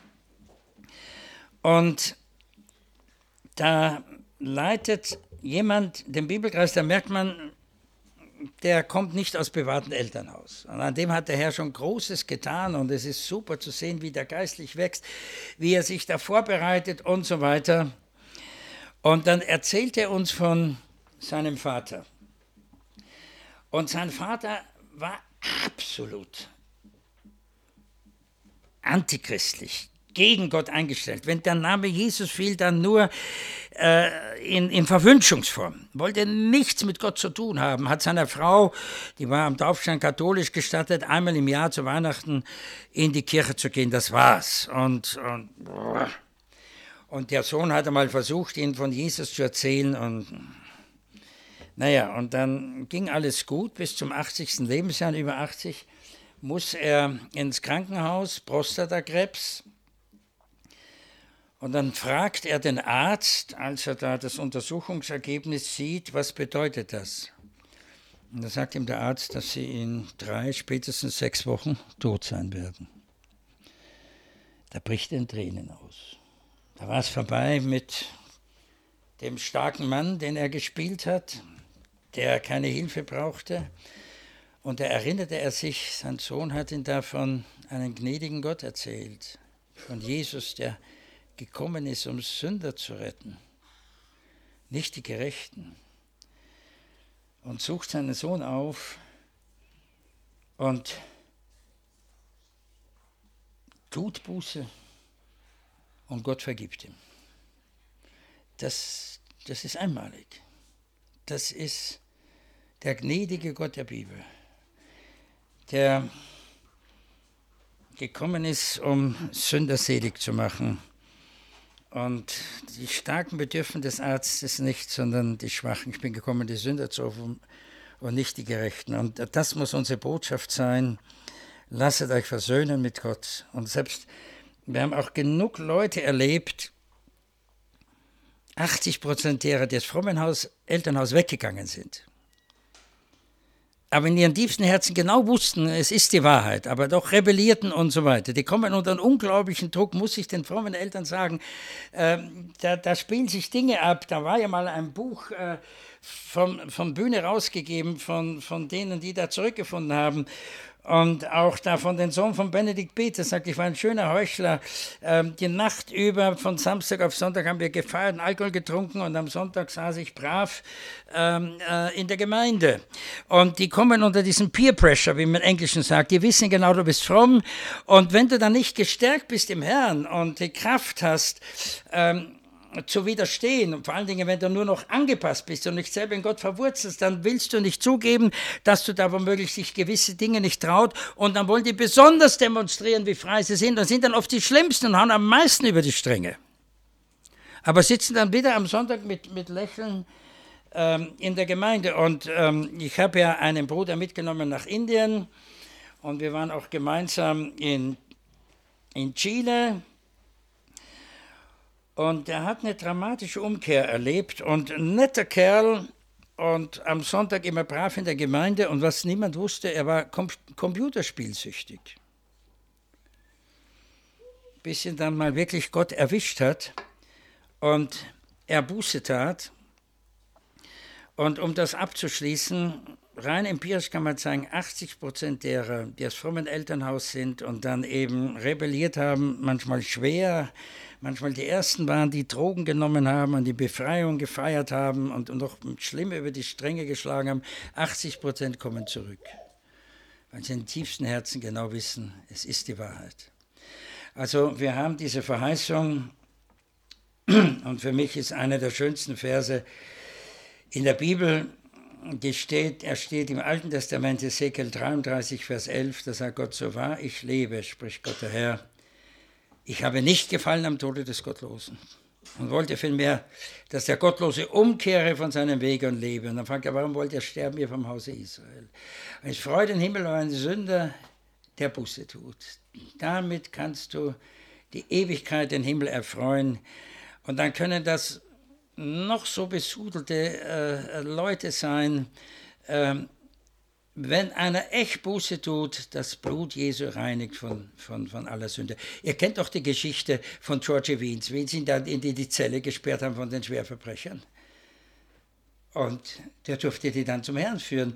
A: Und da leitet jemand den Bibelkreis, da merkt man, der kommt nicht aus bewahrten Elternhaus. Und an dem hat der Herr schon Großes getan und es ist super zu sehen, wie der geistlich wächst, wie er sich da vorbereitet und so weiter. Und dann erzählt er uns von seinem Vater. Und sein Vater war absolut antichristlich, gegen Gott eingestellt. Wenn der Name Jesus fiel, dann nur in Verwünschungsform. Wollte nichts mit Gott zu tun haben. Hat seiner Frau, die war am Taufstein katholisch gestattet, einmal im Jahr zu Weihnachten in die Kirche zu gehen. Das war's. Und der Sohn hat einmal versucht, ihn von Jesus zu erzählen. Und naja, und dann ging alles gut bis zum 80. Lebensjahr. Über 80 muss er ins Krankenhaus, Prostatakrebs. Und dann fragt er den Arzt, als er da das Untersuchungsergebnis sieht, was bedeutet das? Und da sagt ihm der Arzt, dass sie in 3, spätestens 6 Wochen tot sein werden. Da bricht er in Tränen aus. Da war es vorbei mit dem starken Mann, den er gespielt hat, der keine Hilfe brauchte. Und da erinnerte er sich, sein Sohn hat ihm da von einem gnädigen Gott erzählt, von Jesus, der gekommen ist, um Sünder zu retten, nicht die Gerechten. Und sucht seinen Sohn auf und tut Buße und Gott vergibt ihm. Das ist einmalig. Das ist der gnädige Gott der Bibel, der gekommen ist, um Sünder selig zu machen. Und die Starken bedürfen des Arztes nicht, sondern die Schwachen. Ich bin gekommen, die Sünder zu rufen und nicht die Gerechten. Und das muss unsere Botschaft sein. Lasset euch versöhnen mit Gott. Und selbst, wir haben auch genug Leute erlebt, 80% derer, die aus frommen Elternhaus weggegangen sind, aber in ihren tiefsten Herzen genau wussten, es ist die Wahrheit, aber doch rebellierten und so weiter. Die kommen unter einen unglaublichen Druck, muss ich den frommen Eltern sagen. Da spielen sich Dinge ab. Da war ja mal ein Buch von Bühne rausgegeben, von denen, die da zurückgefunden haben. Und auch da von den Sohn von Benedikt Peters sagt, ich war ein schöner Heuchler. Die Nacht über, von Samstag auf Sonntag haben wir gefeiert, Alkohol getrunken und am Sonntag saß ich brav in der Gemeinde. Und die kommen unter diesem Peer Pressure, wie man im Englischen sagt. Die wissen genau, du bist fromm. Und wenn du dann nicht gestärkt bist im Herrn und die Kraft hast, zu widerstehen und vor allen Dingen, wenn du nur noch angepasst bist und nicht selber in Gott verwurzelst, dann willst du nicht zugeben, dass du da womöglich sich gewisse Dinge nicht traut und dann wollen die besonders demonstrieren, wie frei sie sind und sind dann oft die Schlimmsten und hauen am meisten über die Stränge. Aber sitzen dann wieder am Sonntag mit Lächeln in der Gemeinde und ich habe ja einen Bruder mitgenommen nach Indien und wir waren auch gemeinsam in Chile. Und er hat eine dramatische Umkehr erlebt und ein netter Kerl und am Sonntag immer brav in der Gemeinde und was niemand wusste, er war computerspielsüchtig. Bis ihn dann mal wirklich Gott erwischt hat und er Buße tat. Und um das abzuschließen, rein empirisch kann man sagen, 80% derer, die aus frommen Elternhaus sind und dann eben rebelliert haben, manchmal schwer, manchmal die Ersten waren, die Drogen genommen haben und die Befreiung gefeiert haben und noch schlimm über die Stränge geschlagen haben, 80% kommen zurück. Weil sie im tiefsten Herzen genau wissen, es ist die Wahrheit. Also wir haben diese Verheißung und für mich ist einer der schönsten Verse in der Bibel, er steht im Alten Testament, Ezekiel 33, Vers 11, da sagt Gott, so wahr ich lebe, spricht Gott der Herr, ich habe nicht gefallen am Tode des Gottlosen und wollte vielmehr, dass der Gottlose umkehre von seinem Weg und lebe. Und dann fragt er, warum wollt ihr sterben, ihr vom Hause Israel? Und ich freue den Himmel über einen Sünder, der Buße tut. Damit kannst du die Ewigkeit, den Himmel erfreuen. Und dann können das noch so besudelte Leute sein, wenn einer echt Buße tut, das Blut Jesu reinigt von aller Sünde. Ihr kennt doch die Geschichte von George Wiens, wie sie ihn dann in die Zelle gesperrt haben von den Schwerverbrechern. Und der durfte die dann zum Herrn führen.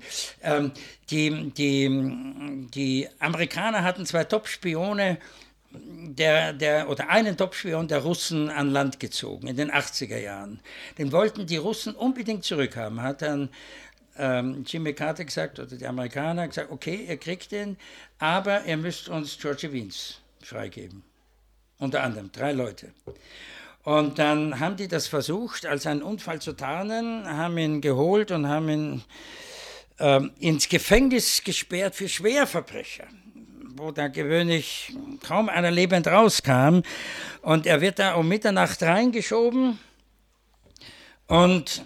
A: Die Amerikaner hatten 2 Top-Spione, oder einen Top-Spion der Russen an Land gezogen in den 80er Jahren. Den wollten die Russen unbedingt zurückhaben. Hat dann Jimmy Carter gesagt, oder die Amerikaner gesagt, okay, ihr kriegt den, aber ihr müsst uns George Wiens freigeben. Unter anderem 3 Leute. Und dann haben die das versucht, als einen Unfall zu tarnen, haben ihn geholt und haben ihn ins Gefängnis gesperrt für Schwerverbrecher, wo da gewöhnlich kaum einer lebend rauskam. Und er wird da um Mitternacht reingeschoben und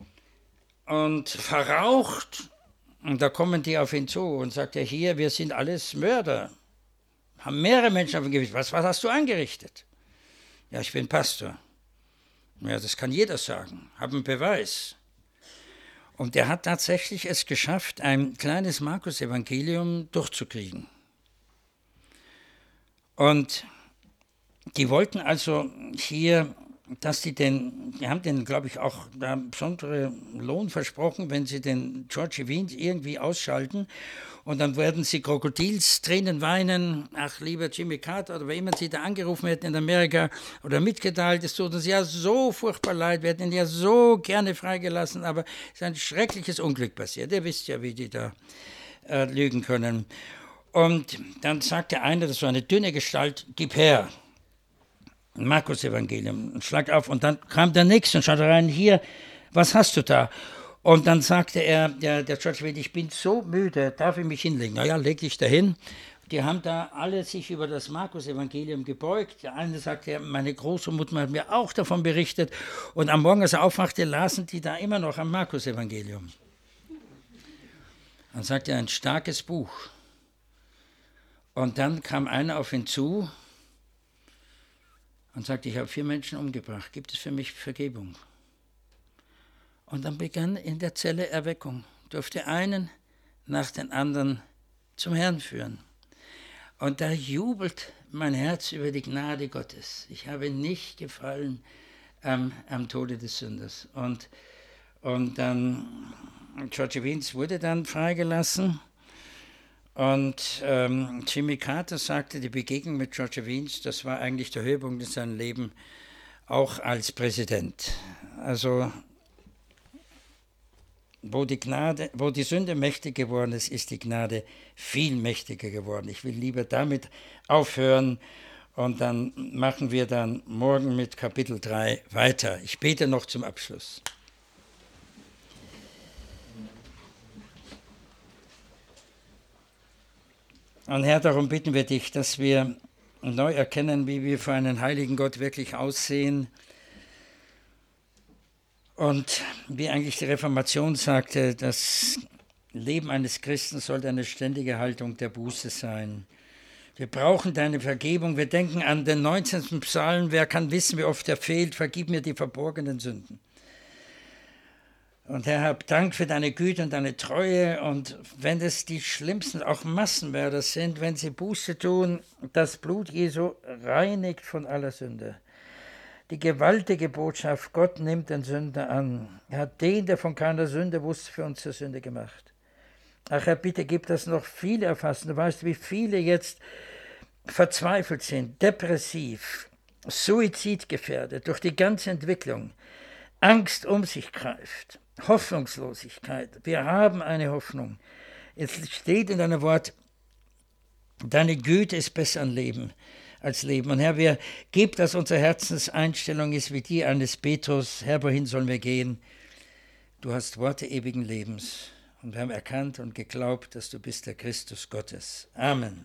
A: verraucht. Und da kommen die auf ihn zu und sagt er, hier, wir sind alles Mörder. Haben mehrere Menschen auf dem Gewissen. Was hast du angerichtet? Ja, ich bin Pastor. Ja, das kann jeder sagen. Hab einen Beweis. Und er hat tatsächlich es geschafft, ein kleines Markus-Evangelium durchzukriegen. Und die wollten also hier, dass die haben den, glaube ich, auch einen besonderen Lohn versprochen, wenn sie den George Wiens irgendwie ausschalten. Und dann werden sie Krokodilstränen weinen, ach lieber Jimmy Carter, oder wer immer sie da angerufen hätten in Amerika oder mitgeteilt, es tut uns ja so furchtbar leid, wir hätten ihn ja so gerne freigelassen, aber es ist ein schreckliches Unglück passiert. Ihr wisst ja, wie die da lügen können. Und dann sagte einer, das war eine dünne Gestalt, gib her. Markus-Evangelium, schlag auf. Und dann kam der Nächste und schaute rein, hier, was hast du da? Und dann sagte er, der George Wiens, ich bin so müde, darf ich mich hinlegen? Naja, leg dich dahin. Die haben da alle sich über das Markus-Evangelium gebeugt. Der eine sagte, meine Großmutter hat mir auch davon berichtet. Und am Morgen, als er aufwachte, lasen die da immer noch am Markus-Evangelium. Dann sagte er, ein starkes Buch. Und dann kam einer auf ihn zu und sagte, ich habe 4 Menschen umgebracht, gibt es für mich Vergebung? Und dann begann in der Zelle Erweckung, durfte einen nach den anderen zum Herrn führen. Und da jubelt mein Herz über die Gnade Gottes. Ich habe nicht gefallen am Tode des Sünders. Und dann, George Wiens wurde dann freigelassen. Und Jimmy Carter sagte, die Begegnung mit George Wiens, das war eigentlich der Höhepunkt in seinem Leben, auch als Präsident. Also wo die Sünde mächtig geworden ist, ist die Gnade viel mächtiger geworden. Ich will lieber damit aufhören und dann machen wir dann morgen mit Kapitel 3 weiter. Ich bete noch zum Abschluss. Und Herr, darum bitten wir dich, dass wir neu erkennen, wie wir für einen heiligen Gott wirklich aussehen. Und wie eigentlich die Reformation sagte, das Leben eines Christen sollte eine ständige Haltung der Buße sein. Wir brauchen deine Vergebung. Wir denken an den 19. Psalm. Wer kann wissen, wie oft er fehlt? Vergib mir die verborgenen Sünden. Und Herr, hab Dank für deine Güte und deine Treue. Und wenn es die schlimmsten, auch Massenmörder sind, wenn sie Buße tun, das Blut Jesu reinigt von aller Sünde. Die gewaltige Botschaft, Gott nimmt den Sünder an. Er hat den, der von keiner Sünde wusste, für uns zur Sünde gemacht. Ach Herr, bitte gib das noch viele erfassen. Du weißt, wie viele jetzt verzweifelt sind, depressiv, suizidgefährdet durch die ganze Entwicklung, Angst um sich greift, Hoffnungslosigkeit. Wir haben eine Hoffnung. Es steht in deinem Wort, deine Güte ist besser als Leben. Und Herr, gib, dass unsere Herzenseinstellung ist wie die eines Petrus. Herr, wohin sollen wir gehen? Du hast Worte ewigen Lebens. Und wir haben erkannt und geglaubt, dass du bist der Christus Gottes. Amen.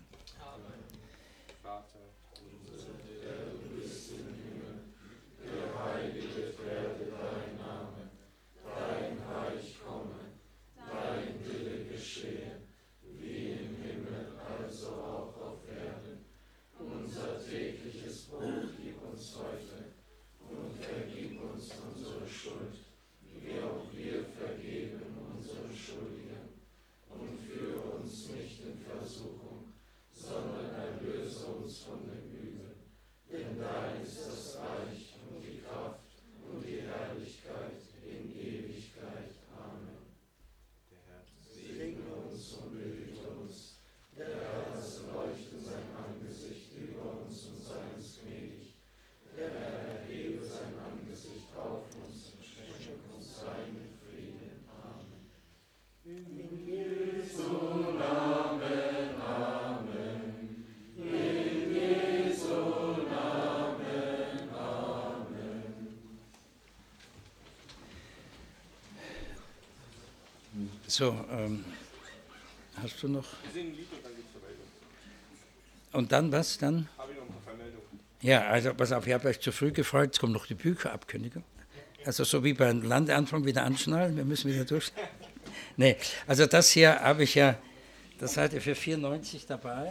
A: So, hast du noch? Wir singen ein Lied und dann geht's zur Meldung. Und dann was? Dann? Habe ich noch ein paar Vermeldungen. Ja, also pass auf, ich habe euch zu früh gefreut, jetzt kommt noch die Bücherabkündigung. Also so wie beim Landeanfang wieder anschnallen, wir müssen wieder durch. Nee, also das hier habe ich ja, das seid ihr für 94 dabei.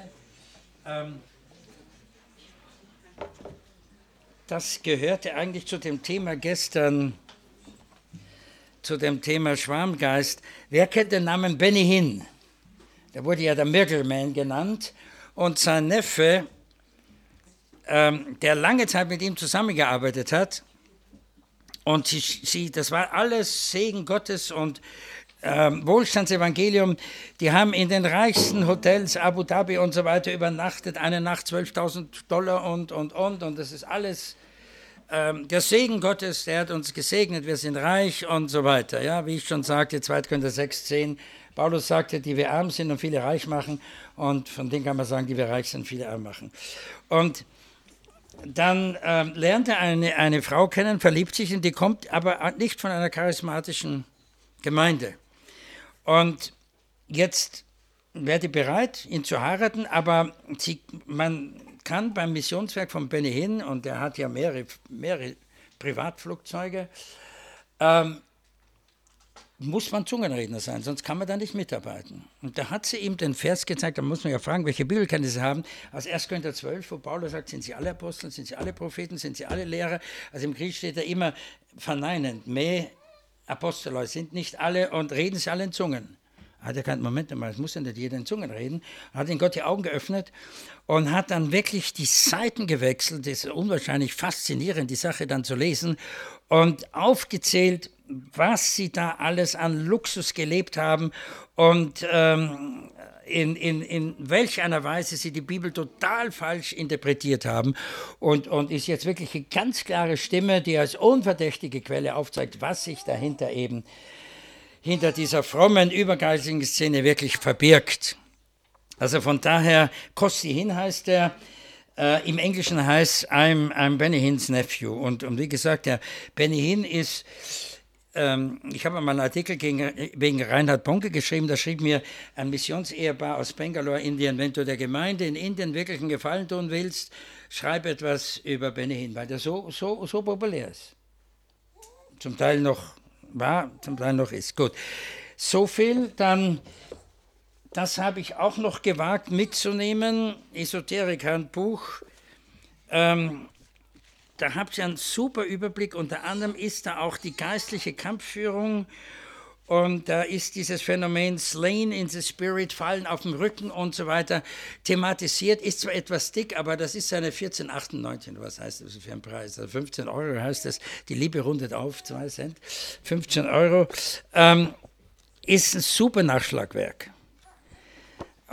A: Das gehörte eigentlich zu dem Thema gestern, zu dem Thema Schwarmgeist. Wer kennt den Namen Benny Hinn? Der wurde ja der Miracle Man genannt. Und sein Neffe, der lange Zeit mit ihm zusammengearbeitet hat, und das war alles Segen Gottes und Wohlstandsevangelium, die haben in den reichsten Hotels, Abu Dhabi und so weiter übernachtet, eine Nacht $12.000 und das ist alles der Segen Gottes, der hat uns gesegnet, wir sind reich und so weiter. Ja, wie ich schon sagte, 2. Korinther 6,10, Paulus sagte, die wir arm sind und viele reich machen, und von denen kann man sagen, die wir reich sind, viele arm machen. Und dann lernt er eine Frau kennen, verliebt sich, und die kommt aber nicht von einer charismatischen Gemeinde. Und jetzt wäre die bereit, ihn zu heiraten, aber man kann beim Missionswerk von Benny Hinn, und er hat ja mehrere Privatflugzeuge, muss man Zungenredner sein, sonst kann man da nicht mitarbeiten. Und da hat sie ihm den Vers gezeigt, da muss man ja fragen, welche Bibelkenntnisse haben, aus 1. Korinther 12, wo Paulus sagt, sind sie alle Apostel, sind sie alle Propheten, sind sie alle Lehrer? Also im Griech steht da immer verneinend, me Apostoloi, sind nicht alle und reden sie alle in Zungen. Hat er keinen Moment einmal, es muss ja nicht jeder in Zungen reden, hat ihn Gott die Augen geöffnet und hat dann wirklich die Seiten gewechselt, das ist unwahrscheinlich faszinierend, die Sache dann zu lesen, und aufgezählt, was sie da alles an Luxus gelebt haben und in welch einer Weise sie die Bibel total falsch interpretiert haben, und ist jetzt wirklich eine ganz klare Stimme, die als unverdächtige Quelle aufzeigt, was sich dahinter eben hinter dieser frommen, übergeistlichen Szene wirklich verbirgt. Also von daher, Kosti Hinn heißt er, im Englischen heißt I'm Benny Hinn's Nephew. Und wie gesagt, der Benny Hinn ist, ich habe mal einen Artikel wegen Reinhard Bonke geschrieben, da schrieb mir ein Missionsehepaar aus Bangalore, Indien, wenn du der Gemeinde in Indien wirklich einen Gefallen tun willst, schreib etwas über Benny Hinn, weil der so populär ist. Zum Teil noch war, zum Teil noch ist. Gut, so viel, dann, das habe ich auch noch gewagt mitzunehmen, Esoterik-Handbuch. Da habt ihr einen super Überblick, unter anderem ist da auch die geistliche Kampfführung, und da ist dieses Phänomen Slain in the Spirit, Fallen auf dem Rücken und so weiter thematisiert, ist zwar etwas dick, aber das ist seine 14,98, was heißt das für ein Preis? Also 15 Euro heißt das, die Liebe rundet auf, 2 Cent, 15 Euro, ist ein super Nachschlagwerk.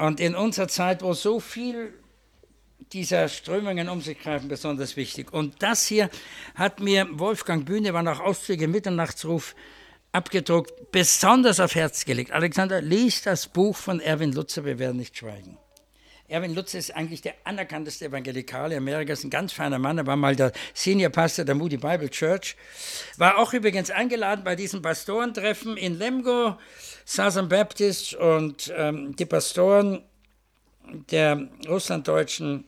A: Und in unserer Zeit, wo so viel dieser Strömungen um sich greifen, besonders wichtig. Und das hier hat mir Wolfgang Bühne, war nach Auszüge Mitternachtsruf abgedruckt, besonders auf Herz gelegt. Alexander, lies das Buch von Erwin Lutzer, wir werden nicht schweigen. Erwin Lutzer ist eigentlich der anerkannteste Evangelikale Amerikas, ein ganz feiner Mann. Er war mal der Senior Pastor der Moody Bible Church. War auch übrigens eingeladen bei diesem Pastorentreffen in Lemgo, Southern Baptist und die Pastoren der russlanddeutschen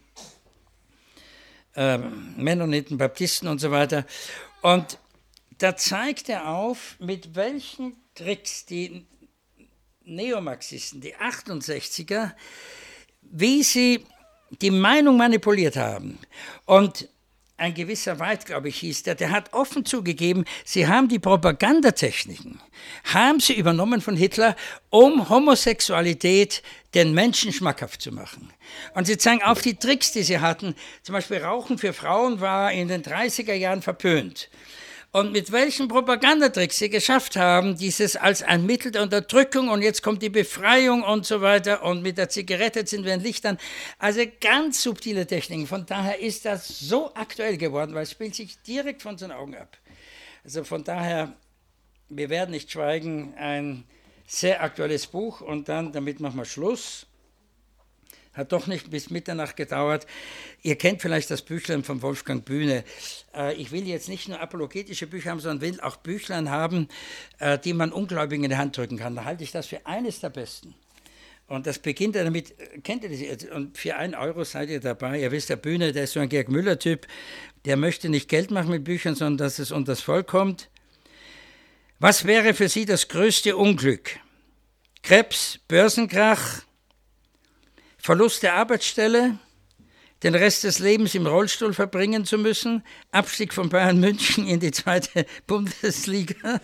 A: Mennoniten, Baptisten und so weiter. Und da zeigt er auf, mit welchen Tricks die Neomarxisten, die 68er, wie sie die Meinung manipuliert haben. Und ein gewisser White, glaube ich, hieß der hat offen zugegeben, sie haben die Propagandatechniken, haben sie übernommen von Hitler, um Homosexualität den Menschen schmackhaft zu machen. Und sie zeigen auf die Tricks, die sie hatten. Zum Beispiel Rauchen für Frauen war in den 30er Jahren verpönt. Und mit welchen Propagandatricks sie geschafft haben, dieses als ein Mittel der Unterdrückung und jetzt kommt die Befreiung und so weiter und mit der Zigarette sind wir in Lichtern. Also ganz subtile Techniken. Von daher ist das so aktuell geworden, weil es spielt sich direkt von unseren Augen ab. Also von daher, wir werden nicht schweigen, ein sehr aktuelles Buch und dann, damit machen wir Schluss. Hat doch nicht bis Mitternacht gedauert. Ihr kennt vielleicht das Büchlein von Wolfgang Bühne. Ich will jetzt nicht nur apologetische Bücher haben, sondern will auch Büchlein haben, die man Ungläubigen in die Hand drücken kann. Da halte ich das für eines der besten. Und das beginnt damit, kennt ihr das jetzt? Und für 1 Euro seid ihr dabei. Ihr wisst, der Bühne, der ist so ein Georg Müller-Typ, der möchte nicht Geld machen mit Büchern, sondern dass es unter das Volk kommt. Was wäre für Sie das größte Unglück? Krebs, Börsenkrach, Verlust der Arbeitsstelle, den Rest des Lebens im Rollstuhl verbringen zu müssen, Abstieg von Bayern München in die 2. Bundesliga.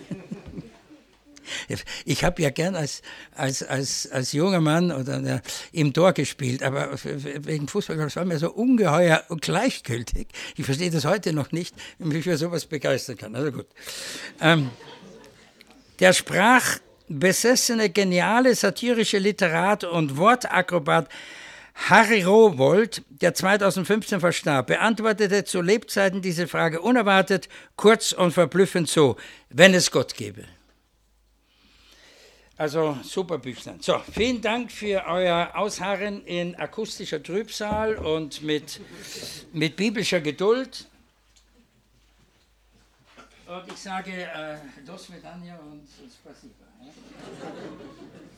A: Ich habe ja gern als junger Mann oder im Tor gespielt, aber wegen Fußball, das war mir so ungeheuer und gleichgültig. Ich verstehe das heute noch nicht, wie mich für sowas begeistern kann. Also gut. Der sprachbesessene, geniale, satirische Literat und Wortakrobat Harry Rowohlt, der 2015 verstarb, beantwortete zu Lebzeiten diese Frage unerwartet, kurz und verblüffend so: Wenn es Gott gäbe. Also super Büchlein. So, vielen Dank für euer Ausharren in akustischer Trübsal und mit biblischer Geduld. Und ich sage, do svidania und spasiba.